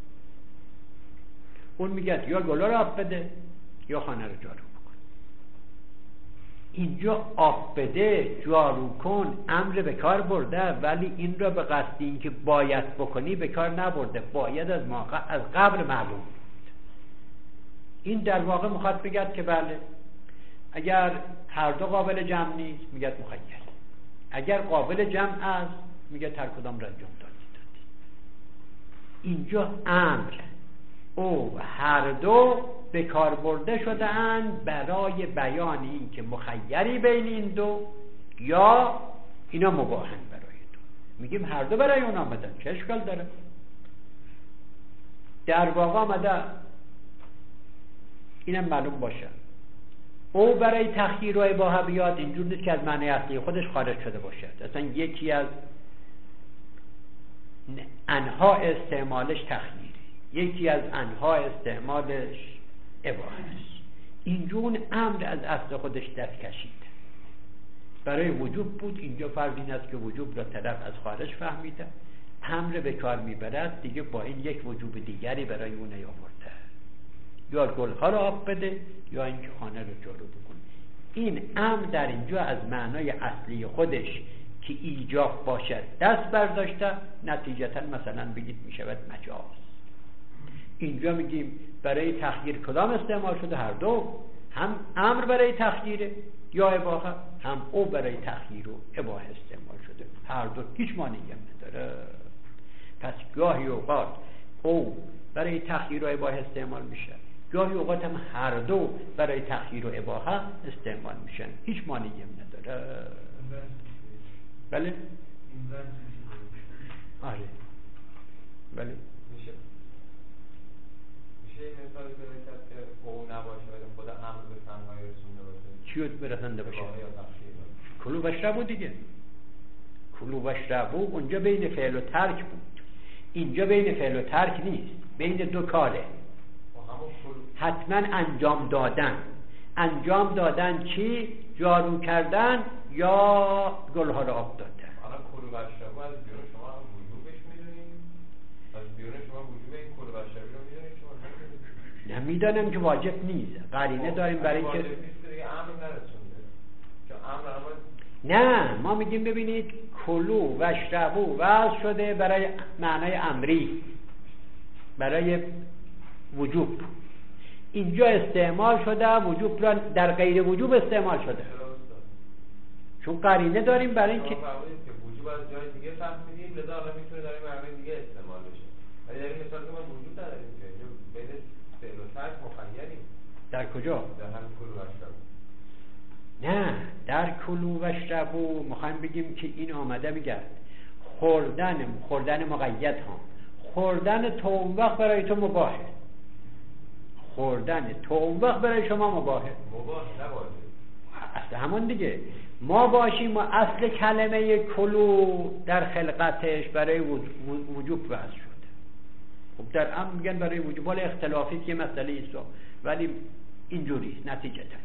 B: اون میگه یا گلا رو آب بده یا خانه رو جارو بکن. اینجا آب بده، جارو کن امر به کار برده، ولی این را به قصد این که باید بکنی به کار نبرده، باید از قبل معلوم بود. این در واقع میخواد بگه که بله اگر هر دو قابل جمع نیست میگه مخیر، اگر قابل جمع است میگه تر کدام را انجام دادی. اینجا امر او هر دو به کار برده شده اند برای بیان این که مخیری بین این دو یا اینا مباحن برای دو. میگیم هر دو برای اون آمدن، چه اشکال داره؟ در واقع آمده اینم معلوم باشه او برای تخییر و اباحه بیاد، اینجور نیست که از معنی اصلی خودش خارج شده باشد. اصلا یکی از انها استعمالش تخییری، یکی از انها استعمالش اباحه است. اینجور امر از اصل خودش دست کشید، برای وجوب بود. اینجا فرض این است که وجوب را طرف از خارج فهمیده، امر به کار میبرد، دیگه با این یک وجوب دیگری برای اون نیاورده، یا گلها را آب بده یا اینکه خانه رو جارو بکن. این امر در اینجا از معنای اصلی خودش که ایجاب باشد دست برداشته، نتیجتا مثلا بگید میشود مجاز. اینجا میگیم برای تخییر کدام استعمال شده؟ هر دو، هم امر برای تخییر یا اباحه، هم او برای تخییر و اباحه استعمال شده، هر دو هیچ مانعی نداره. پس گاهی اوقات او برای تخییر و اباحه استعمال میشه، گاهی اوقات هم هر دو برای تخییر و اباحه استعمال میشن، هیچ مانعی نداره. بله آره بله
D: میشه مثال پیدا کرد که او نباشه ولی خود امر به تنهایی رسونده باشه.
B: چیو برسنده باشه؟ کلو واشربو دیگه. کلو واشربو اونجا بین فعل و ترک بود، اینجا بین فعل و ترک نیست، بین دو کاره. حتما انجام دادن چی؟ جارو کردن یا گلها رو آب دادن.
D: حالا کلو واشربو از بیرون شما وجوبش میدونید؟ از بیرون شما وجوب این کلو واشربو رو میدونید شما؟
B: نمیدانم که واجب نیست، قرینه داریم برای
D: واجب
B: که
D: نیست دیگه، امر نرسونده. چون امر
B: نه، ما میگیم ببینید کلو واشربو وضع شده برای معنای امری، برای وجوب. اینجا استعمال شده وجوب را در غیر وجوب استعمال شده، چون قرینه داریم برای اینکه
D: وجوب از جای دیگه فهمیدیم، لذا الان میتونه در معنای دیگه استعمال بشه. ولی در این مثال که ما وجود نداریم که بین فعل و ترک مخیریم. در
B: کجا؟
D: در همین کلو واشربو.
B: نه، در کلو واشربو میخوایم بگیم که این آمده میگه خوردن مقید ها، خوردن تا اون وقت برای تو مباهه، خوردن تا اون وقت برای شما مباهه.
D: مباح نباشه
B: اصل همون دیگه ما باشیم و اصل کلمه کلو در خلقتش برای وجوب وضع شده. خب در امر میگن برای وجوب، ولی اختلافی که مسئله ایست، ولی اینجوریست نتیجه تا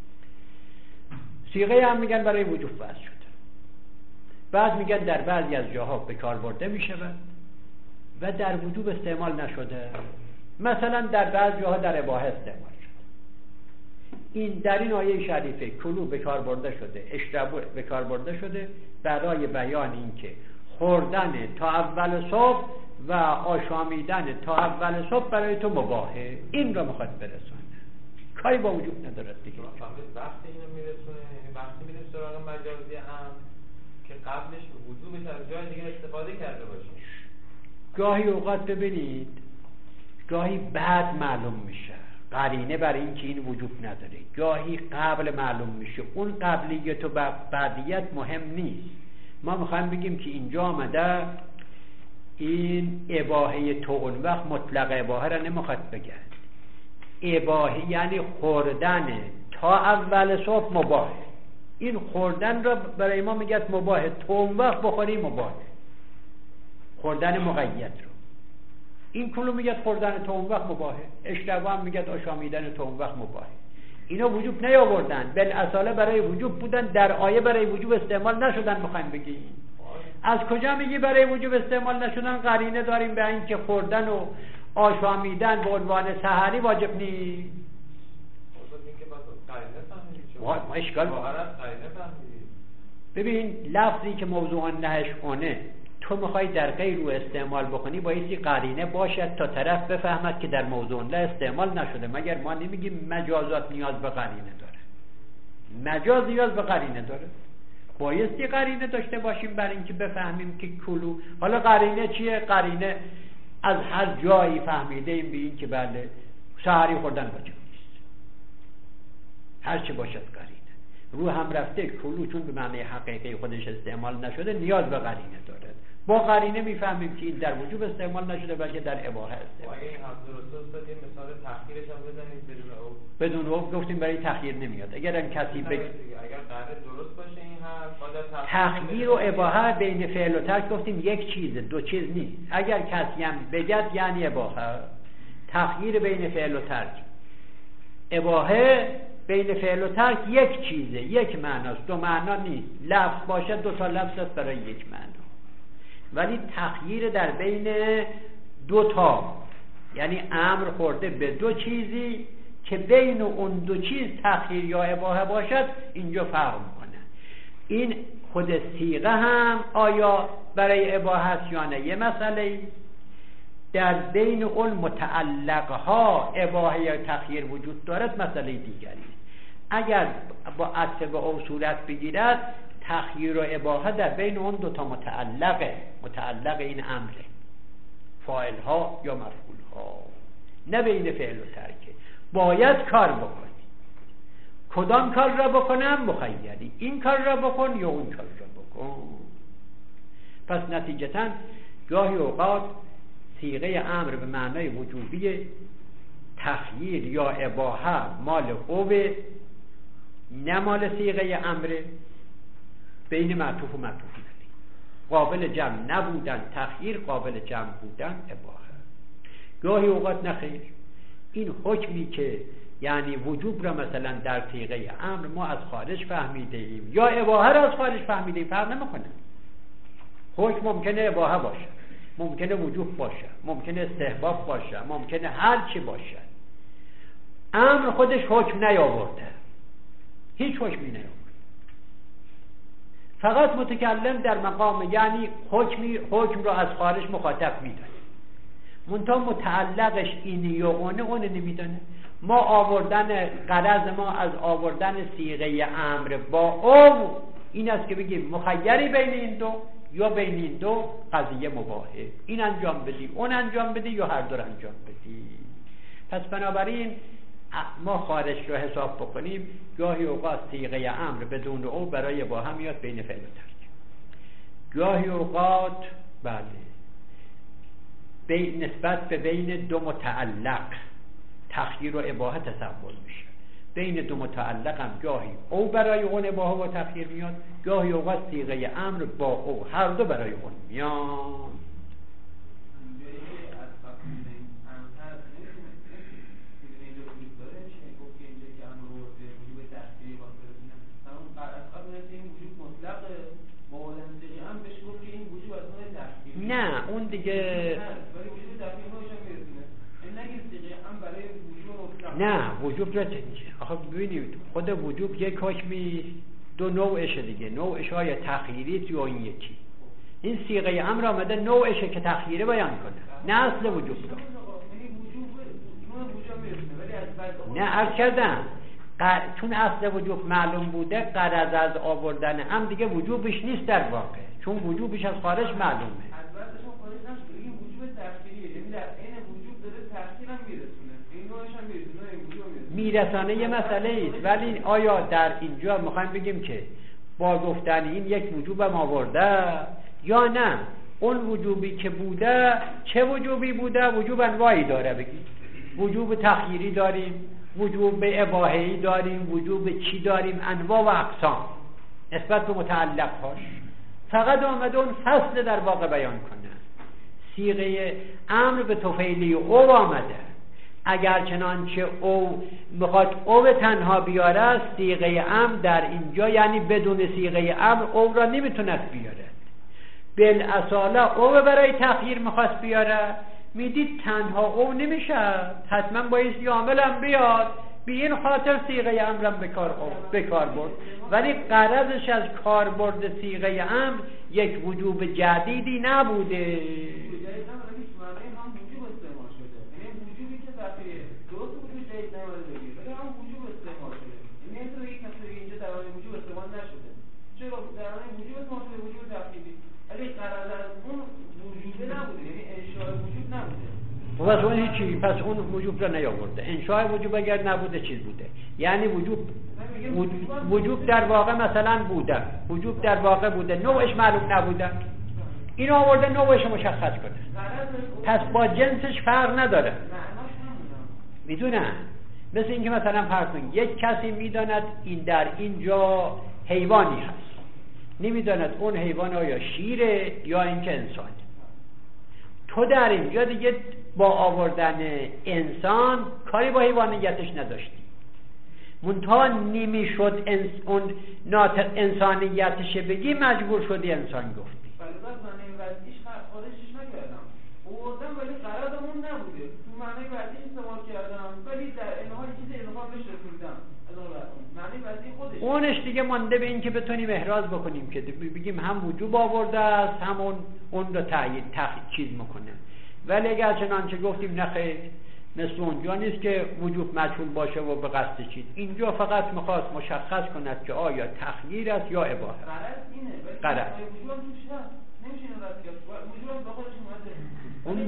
B: صیغه هم میگن برای وجوب وضع شده. بعد میگن در بعضی از جاها به کار برده میشه و در وجوب استعمال نشده، مثلا در بعضی جاها در اباحه استعمال شده. این در این آیه شریفه کلو به کار برده شده، اشربو به کار برده شده برای بیان اینکه خوردن تا اول صبح و آشامیدن تا اول صبح برای تو مباحه. این را میخواد برسونه، کاری با وجوب نداره دیگه.
D: وقتی اینو میرسونه، وقتی میریم سراغ مجازی هم که قبلش وجوبش از جای دیگه استفاده کرده باشه.
B: گاهی اوقات ببینید گاهی بعد معلوم میشه قرینه برای این که این وجوب نداره، گاهی قبل معلوم میشه. اون قبلیت و بعدیت مهم نیست. ما میخوایم بگیم که اینجا آمده این اباحه تو اون وقت مطلق اباحه را نمیخواد بگه. اباحه یعنی خوردن تا اول صبح مباحه. این خوردن را برای ما میگه مباحه، تو اون وقت بخوری مباحه، خوردن مقید رو. این کلو میگه خوردن تا اون وقت مباحه، اشربو هم میگه آشامیدن تا اون وقت مباحه. اینا وجوب نیاوردن، بالاصاله برای وجوب بودن، در آیه برای وجوب استعمال نشدن. میخوایم بگیم از کجا میگی برای وجوب استعمال نشدن؟ قرینه داریم به این که خوردن و آشامیدن به عنوان سحری واجب نیست. ما اشکال ببین لفظی که موضوع نهش کنه تو میخوای در غیر رو استعمال بکنی، بایستی قرینه باشد تا طرف بفهمد که در موضوع نه استعمال نشده. مگر ما نمیگیم مجازات نیاز به قرینه داره؟ مجاز نیاز به قرینه داره، بایستی قرینه داشته باشیم برای اینکه بفهمیم که کلو. حالا قرینه چیه؟ قرینه از هر جایی فهمیده ایم به این که بله سحری خوردن واجب نیست، هر چه باشد قرینه. رو هم رفته کلو چون به معنی حقیقی خودش استعمال نشده نیاز به قرینه داره. با قرینه میفهمیم که این در وجوب استعمال نشده بلکه در اباحه استعمال.
D: این هم درست دادیم مثال تخییرش هم بزنید
B: بدون او گفتیم برای تخییر نمیاد. اگر کسی
D: اگر قرار درست باشه این هم
B: تخییر و اباحه بین فعل و ترک گفتیم یک چیزه، دو چیز نیست. اگر کسی هم بگد یعنی اباحه. تخییر بین فعل و ترک، اباحه بین فعل و ترک یک چیزه، یک معناست، دو معنا نیست. لفظ باشه دو تا لفظ است برای یک معنا، ولی تخییر در بین دو تا، یعنی امر خورده به دو چیزی که بین اون دو چیز تخییر یا اباحه باشد، اینجا فرق میکنه. این خود صیغه هم آیا برای اباحه است یا نه یه مسئله، در بین اون متعلقها اباحه یا تخییر وجود دارد مسئله دیگری. اگر با عطف به او صورت بگیرد تخییر و اباحه در بین اون دو تا متعلق این امره. فاعل ها یا مفعول ها، نه بین فعل و ترکه. باید کار بکنی. کدام کار را بکنم؟ مخیری، این کار را بکن یا اون کار را بکن. پس نتیجتاً گاهی اوقات صیغه امر به معنای وجوبی، تخییر یا اباحه مال اوه، نه مال صیغه امره، بین معطوف و معطوفی قابل جمع نبودن تخییر، قابل جمع بودن اباحه. گاهی اوقات نخیر، این حکمی که یعنی وجوب را مثلا در صیغه امر ما از خارج فهمیده ایم یا اباحه را از خارج فهمیده ایم، فرق نمیکنه. حکم ممکنه اباحه باشه، ممکنه وجوب باشه، ممکنه استحباب باشه، ممکنه هر چی باشه. امر خودش حکم نیاورده، هیچ حکمی نیاورده، فقط متکلم در مقام یعنی حکم رو از خارج مخاطب میدونه، منتها متعلقش اینی یا اون نمیدونه. ما آوردن غرض ما از آوردن صیغه امر با او این است که بگیم مخیری بین این دو یا بین این دو قضیه مباهه، این انجام بدی اون انجام بدی یا هر دو انجام بدی. پس بنابراین ما خارج رو حساب بکنیم، گاهی اوقات صیغه امر بدون او برای با هم میاد بین فعل و ترک، گاهی اوقات بله نسبت به بین دو متعلق تخییر و اباحه تصور میشه. بین دو متعلق هم گاهی او برای اون اباحه و تخییر میاد، گاهی اوقات صیغه امر با او هر دو برای اون میاد. نه اون دیگه نه وجوب را آخه ببینید خود وجوب یک حکمی دو نوعشه دیگه، نوعش های تخییریت یا این یکی. این صیغه امر آمده نوعشه که تخییره بیان کنه، نه اصل وجوب را. نه عرض کردم چون اصل وجوب معلوم بوده، غرض از آوردن هم دیگه وجوبش نیست در واقع، چون وجوبش از خارج معلومه. میرسانه یه مسئله ایست، ولی آیا در اینجا میخوایم بگیم که با گفتن این یک وجوب هم آورده یا نه؟ اون وجوبی که بوده چه وجوبی بوده؟ وجوب انواعی داره، بگیم وجوب تخییری داریم، وجوب اباحه‌ای داریم، وجوب چی داریم، انواع و اقسام نسبت به متعلق هاش. فقط آمده اون فصل در واقع بیان کنه. صیغه امر به طفیلی او آمده، اگر چنانچه او میخواد او تنها بیاره، صیغه امر در اینجا یعنی بدون صیغه امر او را نمیتونست بیاره. بالاصاله او برای تخییر میخواست بیاره، میدید تنها او نمیشه، حتما باید عامل هم بیاد، بی این خاطر صیغه امرم به کار برد. ولی غرضش از کار برد صیغه امر یک وجوب جدیدی نبوده. پس اون هیچی، پس اون وجوب را نیاورده. انشاء وجوب اگر نبوده چیز بوده، یعنی وجوب در واقع مثلا بوده، وجوب در واقع بوده، نوعش معلوم نبوده، این آورده نوعش مشخص کنه، پس با جنسش فرق نداره. میدونم مثل اینکه مثلا فرض کنید یک کسی میداند این در اینجا حیوانی هست، نمیداند اون حیوان آیا شیره یا اینکه انسان. تو در اینجا دیگه با آوردن انسان کاری با حیوانیتش نداشتی، منتها نمیشد اون ناطق انسانیتش بگی، مجبور شدی انسان گفتی.
C: آوردم ولی قرارمون نبوده، تو معنی وضعی استعمال کردم ولی در این حال چیز اضافه بهش رسوندم، معنی وضعی خودش.
B: اونش دیگه مانده به این که بتونیم احراز بکنیم که بگیم هم وجوب آورده است، هم اون رو تأیید چیز میکنه. ولی اگر چنانچه گفتیم نخیر، مثل اونجا نیست که وجوب مجهول باشه و به قصد چیز، اینجا فقط میخواست مشخص کند که آیا تخییر است یا اباحه.
C: قرض اینه ولی وجوب هم توش هست، نمیشه این رد کرد، وجوب هم با خودش اومده.
B: اون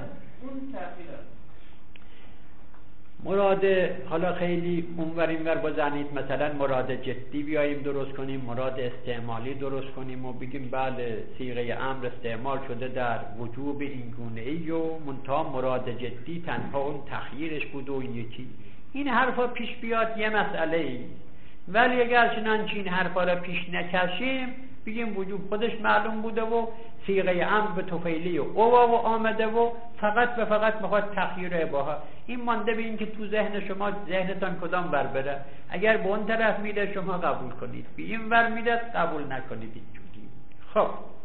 B: مراد حالا خیلی اونور اینور بزنید، مثلا مراد جدی بیاییم درست کنیم، مراد استعمالی درست کنیم و بگیم بله صیغه امر استعمال شده در وجوب این گونه ای و منتها مراد جدی تنها اون تخییرش بود و این یکی. این حرفا پیش بیاد یه مسئله ای، ولی اگر چنانچه این حرفا را پیش نکشیم بگیم وجوب خودش معلوم بوده و صیغه امر به طفیلی و قوا و آمده و فقط به فقط میخواد تخییر اباحه. این مانده به این که تو ذهن شما ذهنتان کدام ور بره، اگر به اون طرف میره شما قبول کنید، به این ور میره قبول نکنید اینجوری. خب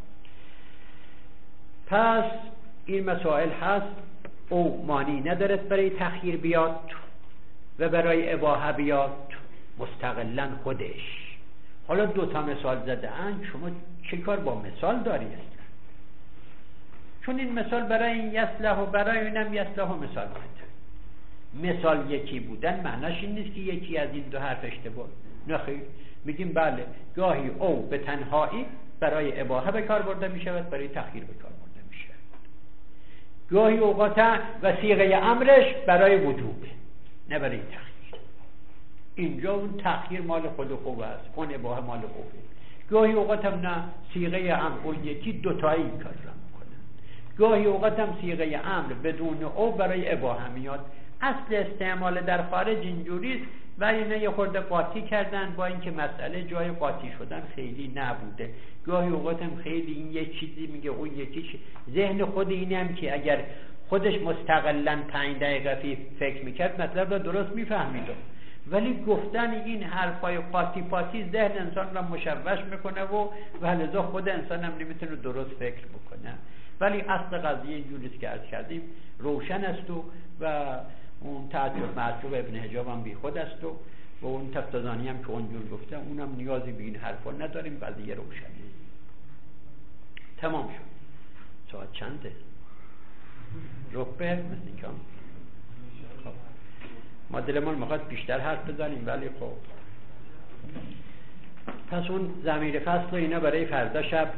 B: پس این مسائل هست، او مانی ندارد برای تخییر بیاد و برای اباحه بیاد مستقلا خودش. حالا 2 مثال زده اند، شما چه کار با مثال دارید؟ چون این مثال برای این یصلح و برای اینم یصلح و مثال بوده. مثال یکی بودن معناش این نیست که یکی از این 2 حرف اشتباه. نه خیر، میگیم بله گاهی او به تنهایی برای اباحه به کار برده می شود، برای تخییر به کار برده می شود. گاهی اوقات و صیغه امرش برای وجوبه نه برای تخییر. اینجا اون تخییر مال خود خوب است، اون اباحه مال خوبه. گاهی اوقات هم نه، صیغه امر اون یکی 2 تایی این کار را میکنن. گاهی اوقات هم صیغه امر بدون او برای اباحه میاد. اصل استعمال در خارج اینجوریست، ولی نه یه خورده قاطی کردن، با اینکه مسئله جای قاطی شدن خیلی نبوده. گاهی اوقات هم خیلی این یه چیزی میگه اون یکی ذهن خود اینم که اگر خودش مستقلاً 5 دقیقه فکر میکرد مطلب را درست میفهمید، ولی گفتن این حرفای قاطی پاتی ذهن انسان را مشوش میکنه و لذا خود انسان هم نمیتونه درست فکر بکنه. ولی اصل قضیه اینجوریست که عرض کردیم روشن است و اون تعجب معجب ابن حجاب هم بی خود است و اون تفتزانی هم که اونجور گفته اونم نیازی به این حرفا نداریم، قضیه روشنه. تمام شد. ساعت چنده؟ ربع مثل اینکه ما دلمون میخواد بیشتر حرف بزنیم، ولی خب پس اون ضمیر فصل و اینا برای فردا شب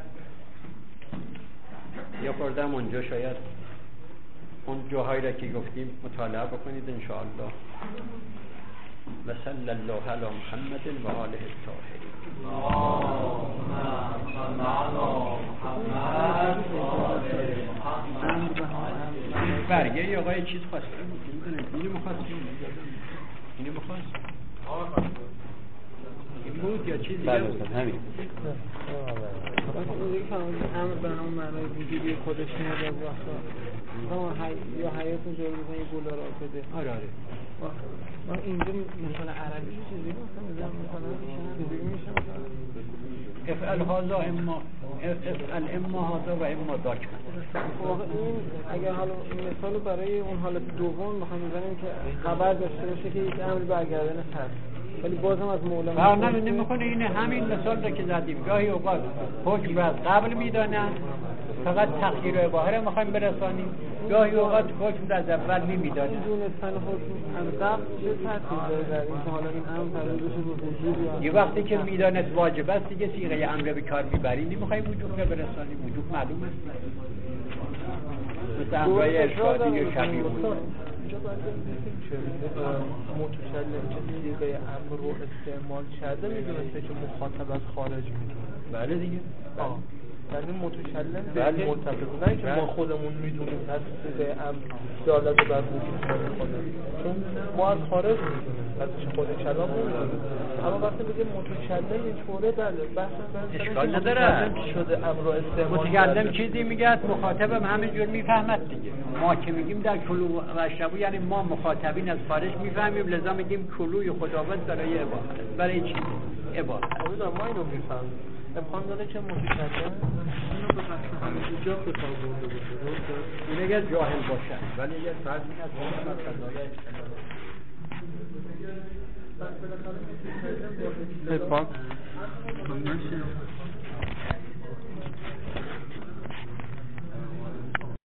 B: یا کردم اونجا شاید اون جاهایی را که گفتیم مطالعه بکنید انشاءالله. و صلی الله علی محمد و آله الطاهرین. برگه یا آقای چیز خواسته اینو میخواست این بود یا چیز دیگه بود؟ همین
C: امر به همون معنای وجودی خودش میاد از وقتا یا حیاتون جایی بزن یه گل را بده.
B: آره
C: ما اینجا مثلا عربی چیزی مثلا
B: افعل هذا اما افعل اما هذا و اما ذاک.
C: این اگر حالا این مثالو برای اون حالت دوم میخوایم بزنیم که خبر داشته باشه که یک امر برگردن هست، ولی بازم از مولا
B: برنامه نمیکنه. این همین مثال رو که زدیم گاهی اوقات حکم رو از قبل میدانن، فقط تخییر و اباحه رو میخوایم برسانیم، گاهی اوقات حکم رو از اول نمیدانن.
C: دونستن حکم از قبل چه تأثیر داره در اینکه حالا این امر تغییر بشه به وجود؟
B: یه وقتی که میدانست واجب است دیگه صیغه امر به کار میبری، نمیخوایم وجوب رو برسانیم. وجوب معلوم است مثل امرای ارشادی یا شبیه بود.
C: اینجا باید بگیم چه متکلم که صیغه امر رو استعمال کرده میدونسته که مخاطب از خارج میدونه.
B: بله دیگه.
C: یعنی متکلم به مرتبط، نه که ما خودمون میدونیم از صیغه امر دالت بر وجود خودمون، چون ما از خارج میدونیم ازش خود کلام نمیدونیم. اما وقتی بگیم متکلم یه طوره بله بحث
B: اشکال نداره
C: شده امر رو استعمال
B: متکلم چیزی میگه مخاطبم همینجور میفهمد دیگه. ما که میگیم در کلو و اشربو یعنی ما مخاطبین از خارج میفهمیم، لذا میگیم کلوی خداوند برای عبادت. برای چی؟ عبادت.
C: ما اینو میفهمیم. امکان داره که متکلم اینو به قصد همه جا به کار برده باشه.
B: این اگر جاهل باشد، ولی اگر فرض این از اون مقتضای
C: اجتماعی